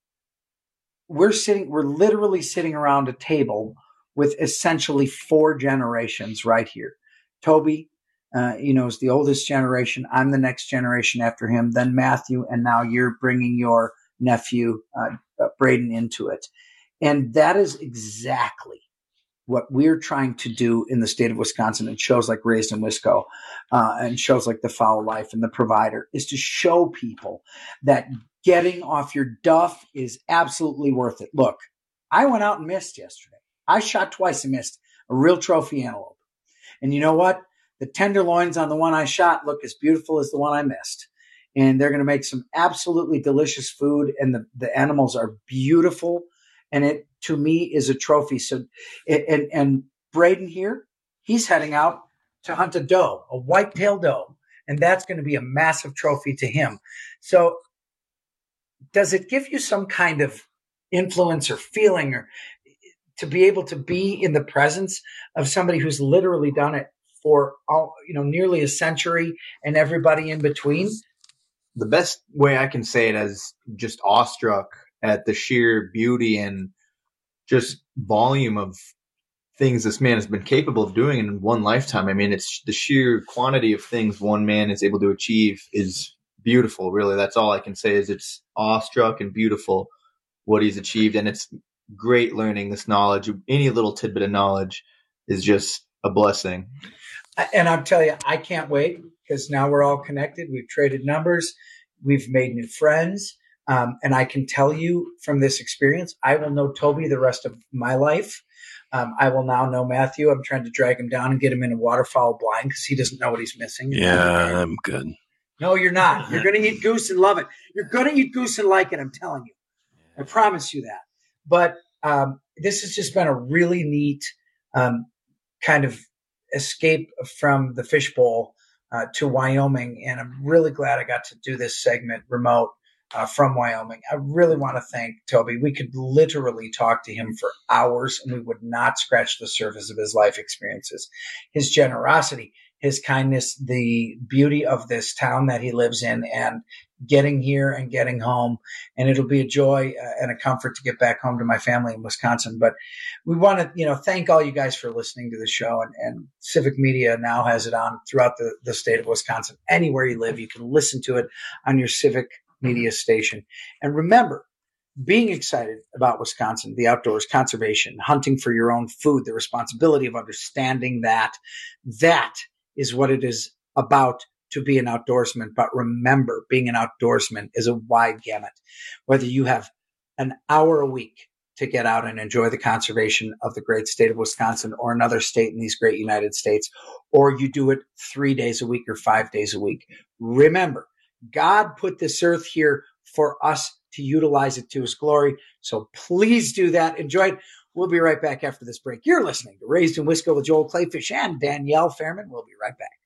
we're sitting, we're literally sitting around a table with essentially four generations right here. Toby, uh, you know, is the oldest generation. I'm the next generation after him, then Matthew, and now you're bringing your nephew, uh, uh, Braden, into it. And that is exactly what we're trying to do in the state of Wisconsin, and shows like Raised in Wisco uh, and shows like The Foul Life and The Provider, is to show people that getting off your duff is absolutely worth it. Look, I went out and missed yesterday. I shot twice and missed a real trophy antelope. And you know what? The tenderloins on the one I shot look as beautiful as the one I missed. And they're going to make some absolutely delicious food, and the, the animals are beautiful. And it, to me, is a trophy. So, and, and Braden here, he's heading out to hunt a doe, a white-tailed doe. And that's going to be a massive trophy to him. So does it give you some kind of influence or feeling, or to be able to be in the presence of somebody who's literally done it for all, you know, nearly a century, and everybody in between?
The best way I can say it is just awestruck at the sheer beauty and just volume of things this man has been capable of doing in one lifetime. I mean, it's the sheer quantity of things one man is able to achieve is beautiful. Really, that's all I can say, is it's awestruck and beautiful what he's achieved. And it's great learning this knowledge. Any little tidbit of knowledge is just a blessing.
And I'm telling you, I can't wait, because now we're all connected. We've traded numbers. We've made new friends. Um, and I can tell you from this experience, I will know Toby the rest of my life. Um, I will now know Matthew. I'm trying to drag him down and get him in a waterfowl blind, because he doesn't know what he's missing.
Yeah, I'm good.
No, you're not. You're going to eat goose and love it. You're going to eat goose and like it. I'm telling you. I promise you that. But um, this has just been a really neat um, kind of escape from the fishbowl uh, to Wyoming. And I'm really glad I got to do this segment remote uh, from Wyoming. I really want to thank Toby. We could literally talk to him for hours, and we would not scratch the surface of his life experiences, his generosity, his kindness, the beauty of this town that he lives in, and getting here and getting home. And it'll be a joy uh, and a comfort to get back home to my family in Wisconsin. But we want to, you know, thank all you guys for listening to the show. And, and Civic Media now has it on throughout the, the state of Wisconsin. Anywhere you live, you can listen to it on your Civic Media station. And remember, being excited about Wisconsin, the outdoors, conservation, hunting for your own food, the responsibility of understanding that, that is what it is about to be an outdoorsman. But remember, being an outdoorsman is a wide gamut. Whether you have an hour a week to get out and enjoy the conservation of the great state of Wisconsin, or another state in these great United States, or you do it three days a week or five days a week, remember, God put this earth here for us to utilize it to his glory. So please do that. Enjoy it. We'll be right back after this break. You're listening to Raised in Wisco with Joel Clayfish and Danielle Fairman. We'll be right back.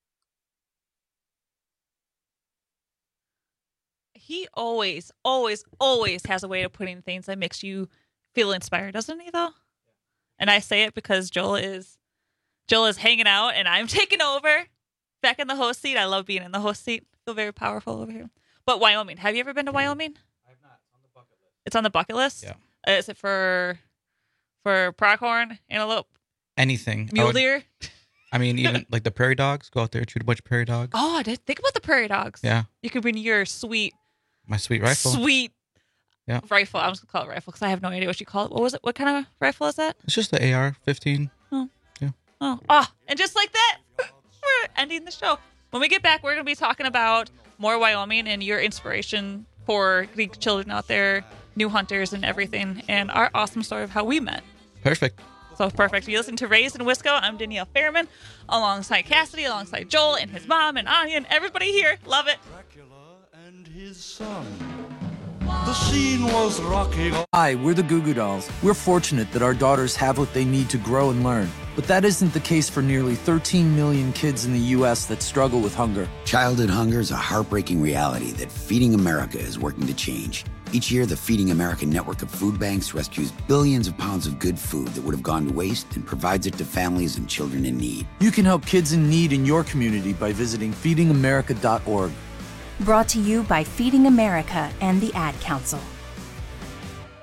He always, always, always has a way of putting things that makes you feel inspired, doesn't he, though? And I say it because Joel is Joel is hanging out and I'm taking over back in the host seat. I love being in the host seat. I feel very powerful over here. But Wyoming, have you ever been to Wyoming? I have not. It's on the bucket list. It's on the bucket list?
Yeah.
Uh, is it for for pronghorn, antelope,
anything?
mule
I would-
deer?
I mean, even like the prairie dogs. Go out there, shoot a bunch of prairie dogs.
Oh, I did think about the prairie dogs.
Yeah.
You could bring your sweet,
My sweet rifle.
sweet
Yeah.
rifle. I was going to call it rifle because I have no idea what you call it. What was it? What kind of rifle is that?
It's just the A R fifteen.
Oh.
Yeah.
Oh, ah, and just like that, we're ending the show. When we get back, we're going to be talking about more Wyoming and your inspiration for the children out there, new hunters and everything, and our awesome story of how we met.
Perfect.
So perfect. You listen to Raised in Wisco. I'm Danielle Fairman, alongside Cassidy, alongside Joel and his mom and Anya and everybody here. Love it.
His son. The scene was rocking.
Hi, we're the Goo Goo Dolls. We're fortunate that our daughters have what they need to grow and learn. But that isn't the case for nearly thirteen million kids in the U S that struggle with hunger.
Childhood hunger is a heartbreaking reality that Feeding America is working to change. Each year, the Feeding America network of food banks rescues billions of pounds of good food that would have gone to waste and provides it to families and children in need.
You can help kids in need in your community by visiting feeding america dot org.
Brought to you by Feeding America and the Ad Council.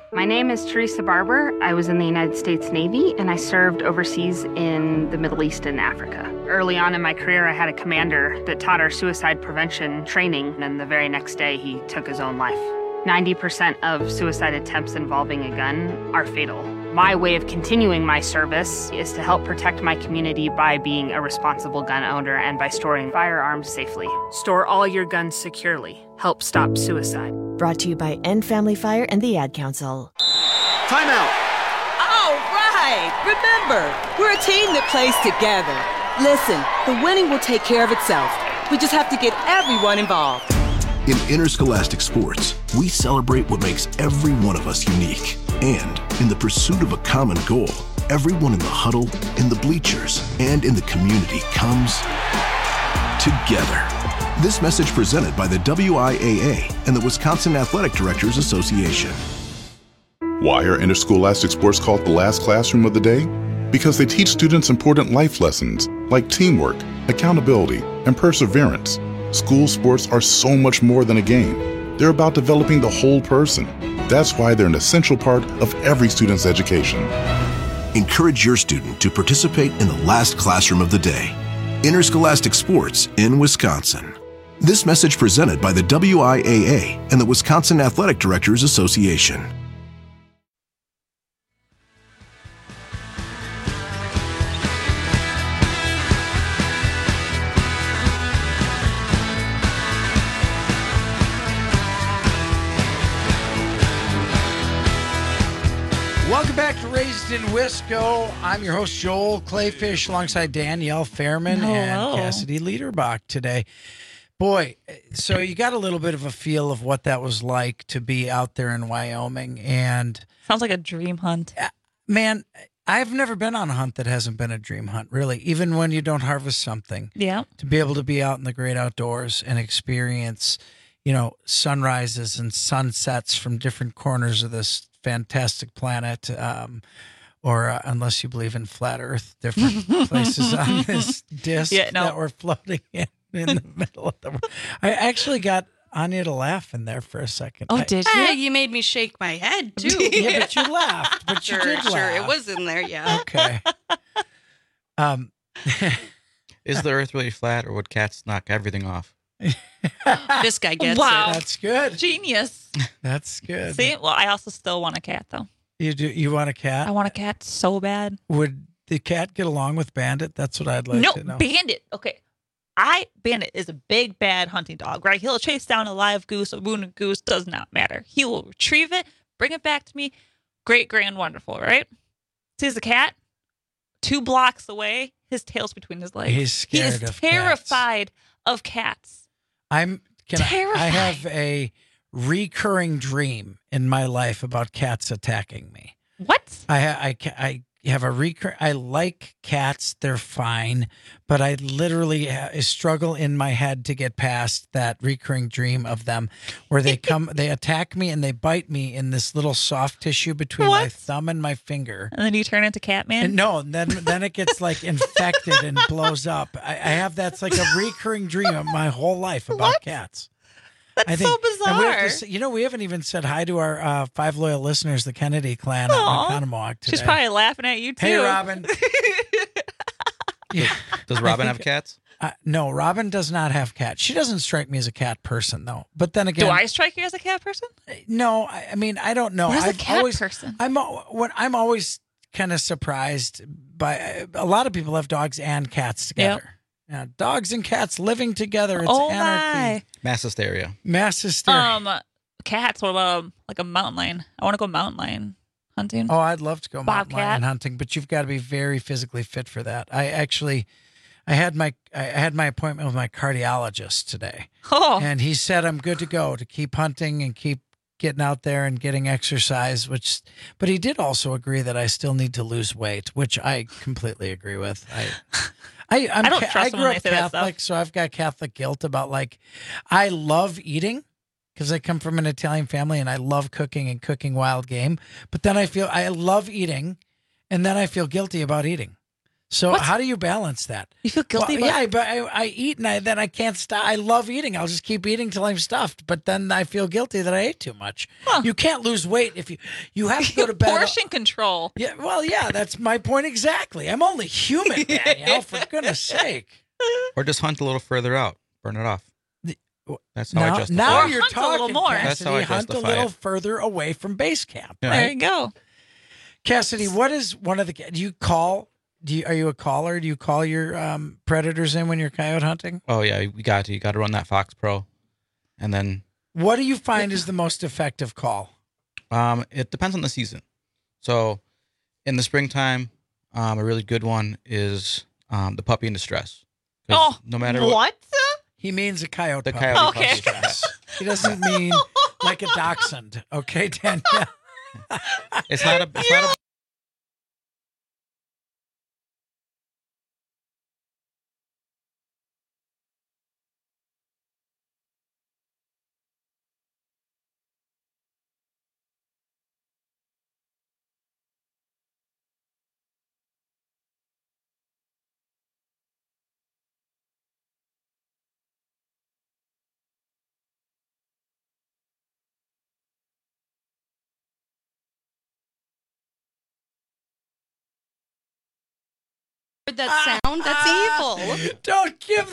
My name is Teresa Barber. I was in the United States Navy, and I served overseas in the Middle East and Africa. Early on in my career, I had a commander that taught our suicide prevention training, and the very next day, he took his own life. ninety percent of suicide attempts involving a gun are fatal. My way of continuing my service is to help protect my community by being a responsible gun owner and by storing firearms safely. Store all your guns securely. Help stop suicide.
Brought to you by End Family Fire and the Ad Council.
Timeout! All right! Remember, we're a team that plays together. Listen, the winning will take care of itself. We just have to get everyone involved.
In interscholastic sports, we celebrate what makes every one of us unique. And in the pursuit of a common goal, everyone in the huddle, in the bleachers, and in the community comes together. This message presented by the W I A A and the Wisconsin Athletic Directors Association.
Why are interscholastic sports called the last classroom of the day? Because they teach students important life lessons like teamwork, accountability, and perseverance. School sports are so much more than a game. They're about developing the whole person. That's why they're an essential part of every student's education.
Encourage your student to participate in the last classroom of the day. Interscholastic sports in Wisconsin. This message presented by the W I A A and the Wisconsin Athletic Directors Association.
Welcome back to Raised in Wisco. I'm your host, Joel Clayfish, alongside Danielle Fairman
Hello.
and Cassidy Liederbach today. Boy, so you got a little bit of a feel of what that was like to be out there in Wyoming. And
sounds like a dream hunt.
Man, I've never been on a hunt that hasn't been a dream hunt, really, even when you don't harvest something.
Yeah.
To be able to be out in the great outdoors and experience, you know, sunrises and sunsets from different corners of this fantastic planet, um, or uh, unless you believe in flat Earth, different places on this disc
Yeah, no.
that we're floating in in the middle of the world. I actually got Anya to laugh in there for a second.
Oh,
I-
did
Hey,
you?
you made me shake my head too.
Yeah, but you laughed. But
sure,
you did
sure,
laugh.
it was in there. Yeah.
Okay. Um,
Is the Earth really flat, or would cats knock everything off?
This guy gets
Wow.
it.
That's good.
Genius.
That's good.
See, well, I also still want a cat, though.
You do. You want a cat?
I want a cat so bad.
Would the cat get along with Bandit? That's what I'd like
no,
to know.
Bandit. Okay. I Bandit is a big bad hunting dog, right? He'll chase down a live goose, a wounded goose, does not matter. He will retrieve it, bring it back to me. Great, grand, wonderful, right? Sees a cat two blocks away, his tail's between his legs.
He's
he
scared
is
of
terrified of cats.
I'm can I, I
Terrified.
have a recurring dream in my life about cats attacking me.
What?
I ha- I ca- I have a recur. I like cats; they're fine, but I literally ha- struggle in my head to get past that recurring dream of them, where they come, they attack me, and they bite me in this little soft tissue between my
What?
thumb and my finger.
And then you turn into Catman?
And no, then then it gets like infected and blows up. I, I have that's like a recurring dream of my whole life about cats.
That's
I think,
so
and we have
bizarre.
to say- you know, we haven't even said hi to our uh, five loyal listeners, the Kennedy clan
Aw.
at Oconomowoc today.
She's probably laughing at you, too.
Hey, Robin. Yeah.
Does Robin
I
have
think-
cats?
Uh, no, Robin does not have cats. She doesn't strike me as a cat person, though. But then again,
Do I strike you as a cat person?
no, I, I mean, I don't know.
What is a
I've
cat
always,
person?
I'm al- when I'm always kind of surprised by a lot of people have dogs and cats together. Yeah, dogs and cats living together. It's
Oh,
anarchy.
Mass hysteria.
Mass hysteria.
Um, cats. What about um, like a mountain lion? I want to go mountain lion hunting.
Oh, I'd love to go mountain
Bobcat.
lion hunting, but you've got to be very physically fit for that. I actually, I had my I had my appointment with my cardiologist today,
Oh,
and he said I'm good to go to keep hunting and keep getting out there and getting exercise. Which, but he did also agree that I still need to lose weight, which I completely agree with. I. I, I'm,
I don't
ca-
trust
I
them
grew
when
up
they say that stuff.
Catholic, so I've got Catholic guilt about like, I love eating because I come from an Italian family and I love cooking and cooking wild game. But then I feel I love eating, and then I feel guilty about eating. So
What?
how do you balance that?
You feel guilty
Well,
about
yeah, but I, I eat and I, then I can't stop. I love eating. I'll just keep eating till I'm stuffed. But then I feel guilty that I ate too much. You can't lose weight if you you have to go to bed.
portion control.
Yeah, well, yeah, that's my point exactly. I'm only human, Danielle, for goodness sake.
Or just hunt a little further out, burn it off. That's how
Now,
I justify
now
it.
you're
hunt a
talking,
little more.
Cassidy.
That's how I
Hunt a
justify
little
it.
further away from base camp.
Yeah.
There
Right?
you go.
Cassidy, what is one of the? Do you call? Do you, are you a caller? Do you call your um, predators in when you're coyote hunting?
Oh yeah, you got to. You got to run that Fox Pro, and then
What do you find is the most effective call?
um, it depends on the season. So, in the springtime, um, a really good one is um, the puppy in distress. 'Cause
Oh,
no matter what,
what?
He means a coyote.
the
puppy.
coyote
Okay.
puppy. Yeah.
He doesn't mean like a dachshund. Okay, Danielle.
It's not a. It's not a.
That sound, that's evil.
Don't give.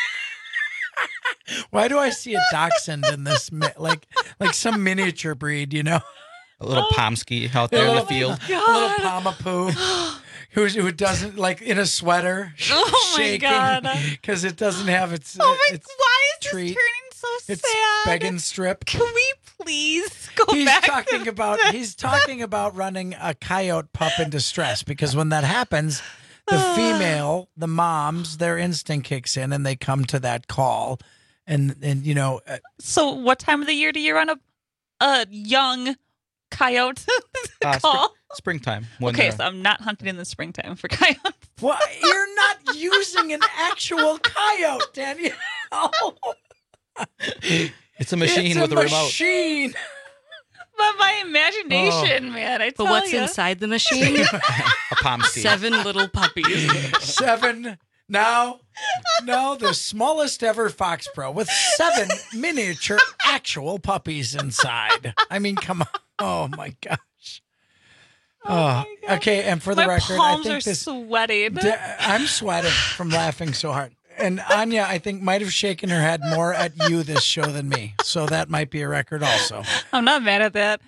Why do I see a dachshund in this? mi- Like, like some miniature breed, you know?
A little Pomsky out there in the field.
A little Pomapoo who who doesn't like in a sweater. sh-
Oh my
shaking
God.
Because it doesn't have its.
Oh my!
its
Why is
treat.
this turning so
its
sad?
begging strip.
Can we please go
He's
back?
talking
to
about he's talking about running a coyote pup in distress because when that happens, the female, the moms, their instinct kicks in and they come to that call, and and you know. Uh,
So, what time of the year do you run a a young coyote
Uh,
call?
spring- springtime. When
Okay,
they're-
so I'm not hunting in the springtime for coyotes.
Well, you're not using an actual coyote, Danielle.
it's a machine
It's a
with a remote.
machine.
But my imagination, man, I tell
But what's
ya.
inside the machine?
A Pomsky.
Seven little puppies.
Seven. Now, no, the smallest ever Fox Pro with seven miniature actual puppies inside. I mean, come on. Oh my gosh. Oh, okay. And for the
My
record, I
palms
think
are
this.
sweating.
Da- I'm sweating from laughing so hard. And Anya, I think, might have shaken her head more at you this show than me. So that might be a record also.
I'm not mad at that.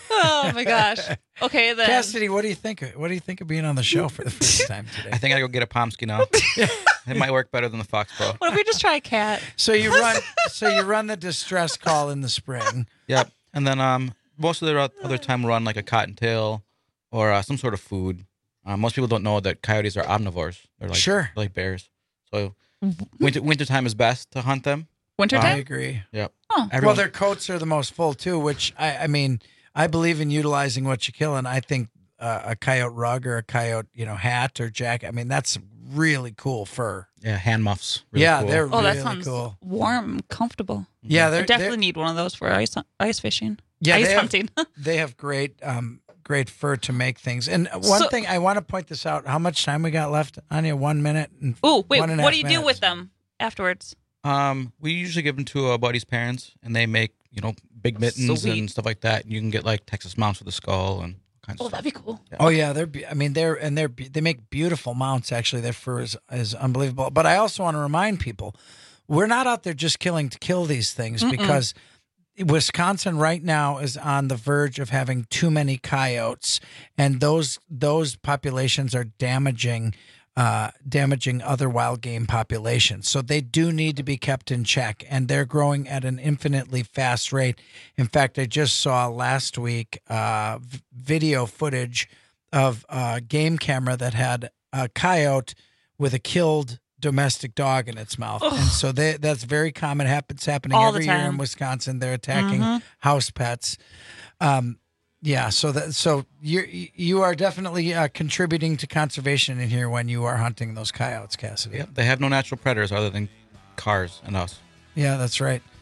Oh my gosh. Okay, then.
Cassidy, what do you think? What do you think of being on the show for the first time today?
I think I gotta go get a Pomsky now. It might work better than the Fox Pro.
What if we just try a cat?
So you run. So you run the distress call in the spring.
Yep. And then um, most of the other time run like a cottontail or uh, some sort of food. Uh, most people don't know that coyotes are omnivores. They're like
Sure.
they're like bears. So winter wintertime is best to hunt them.
Wintertime?
I agree.
Yep.
Oh.
Well,
Everyone,
their coats are the most full too. Which I, I mean, I believe in utilizing what you kill, and I think uh, a coyote rug or a coyote, you know, hat or jacket. I mean, that's really cool fur.
yeah, hand muffs. Really
yeah,
cool.
they're
Oh,
really
that sounds
cool.
warm, comfortable.
Yeah,
I
they're
definitely
they're-
need one of those for ice ice fishing.
Yeah,
ice
they have-
hunting.
They have great, um, great fur to make things. And one
So-
thing I want to point this out: how much time we got left? Anya, one minute. And
Ooh, wait.
one and a
What
half
do you do
minutes.
with them afterwards?
Um, we usually give them to a buddy's parents, and they make you know big mittens
Sweet.
and stuff like that. And you can get like Texas mounts with a skull and all kinds
Oh,
of stuff.
that'd be cool.
Oh yeah, they're. be- I mean, they're and they're. be- They make beautiful mounts. Actually, their fur is is unbelievable. But I also want to remind people, we're not out there just killing to kill these things
Mm-mm.
because Wisconsin right now is on the verge of having too many coyotes, and those those populations are damaging. Uh, damaging other wild game populations. So they do need to be kept in check, and they're growing at an infinitely fast rate. In fact, I just saw last week uh, v- video footage of a game camera that had a coyote with a killed domestic dog in its mouth.
Ugh.
And so they, that's very common. It's happening
All the
every year in
time.
Wisconsin. They're attacking
Mhm.
house pets. Um, Yeah, so that so you you are definitely uh, contributing to conservation in here when you are hunting those coyotes, Cassidy.
Yep. They have no natural predators other than cars and us.
Yeah, that's right.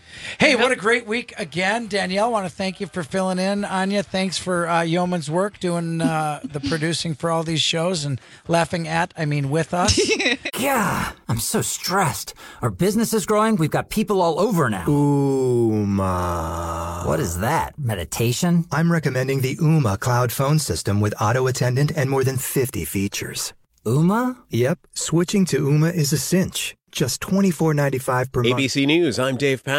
Hey, what a great week again. Danielle, want to thank you for filling in. Anya, thanks for uh, yeoman's work doing uh, the producing for all these shows and laughing at, I mean, with us.
Yeah, I'm so stressed. Our business is growing. We've got people all over now.
Ooma.
What is that? Meditation?
I'm recommending the Ooma cloud phone system with auto attendant and more than fifty features.
Ooma?
Yep. Switching to Ooma is a cinch. Just twenty-four ninety-five per month.
A B C News, I'm Dave Pack.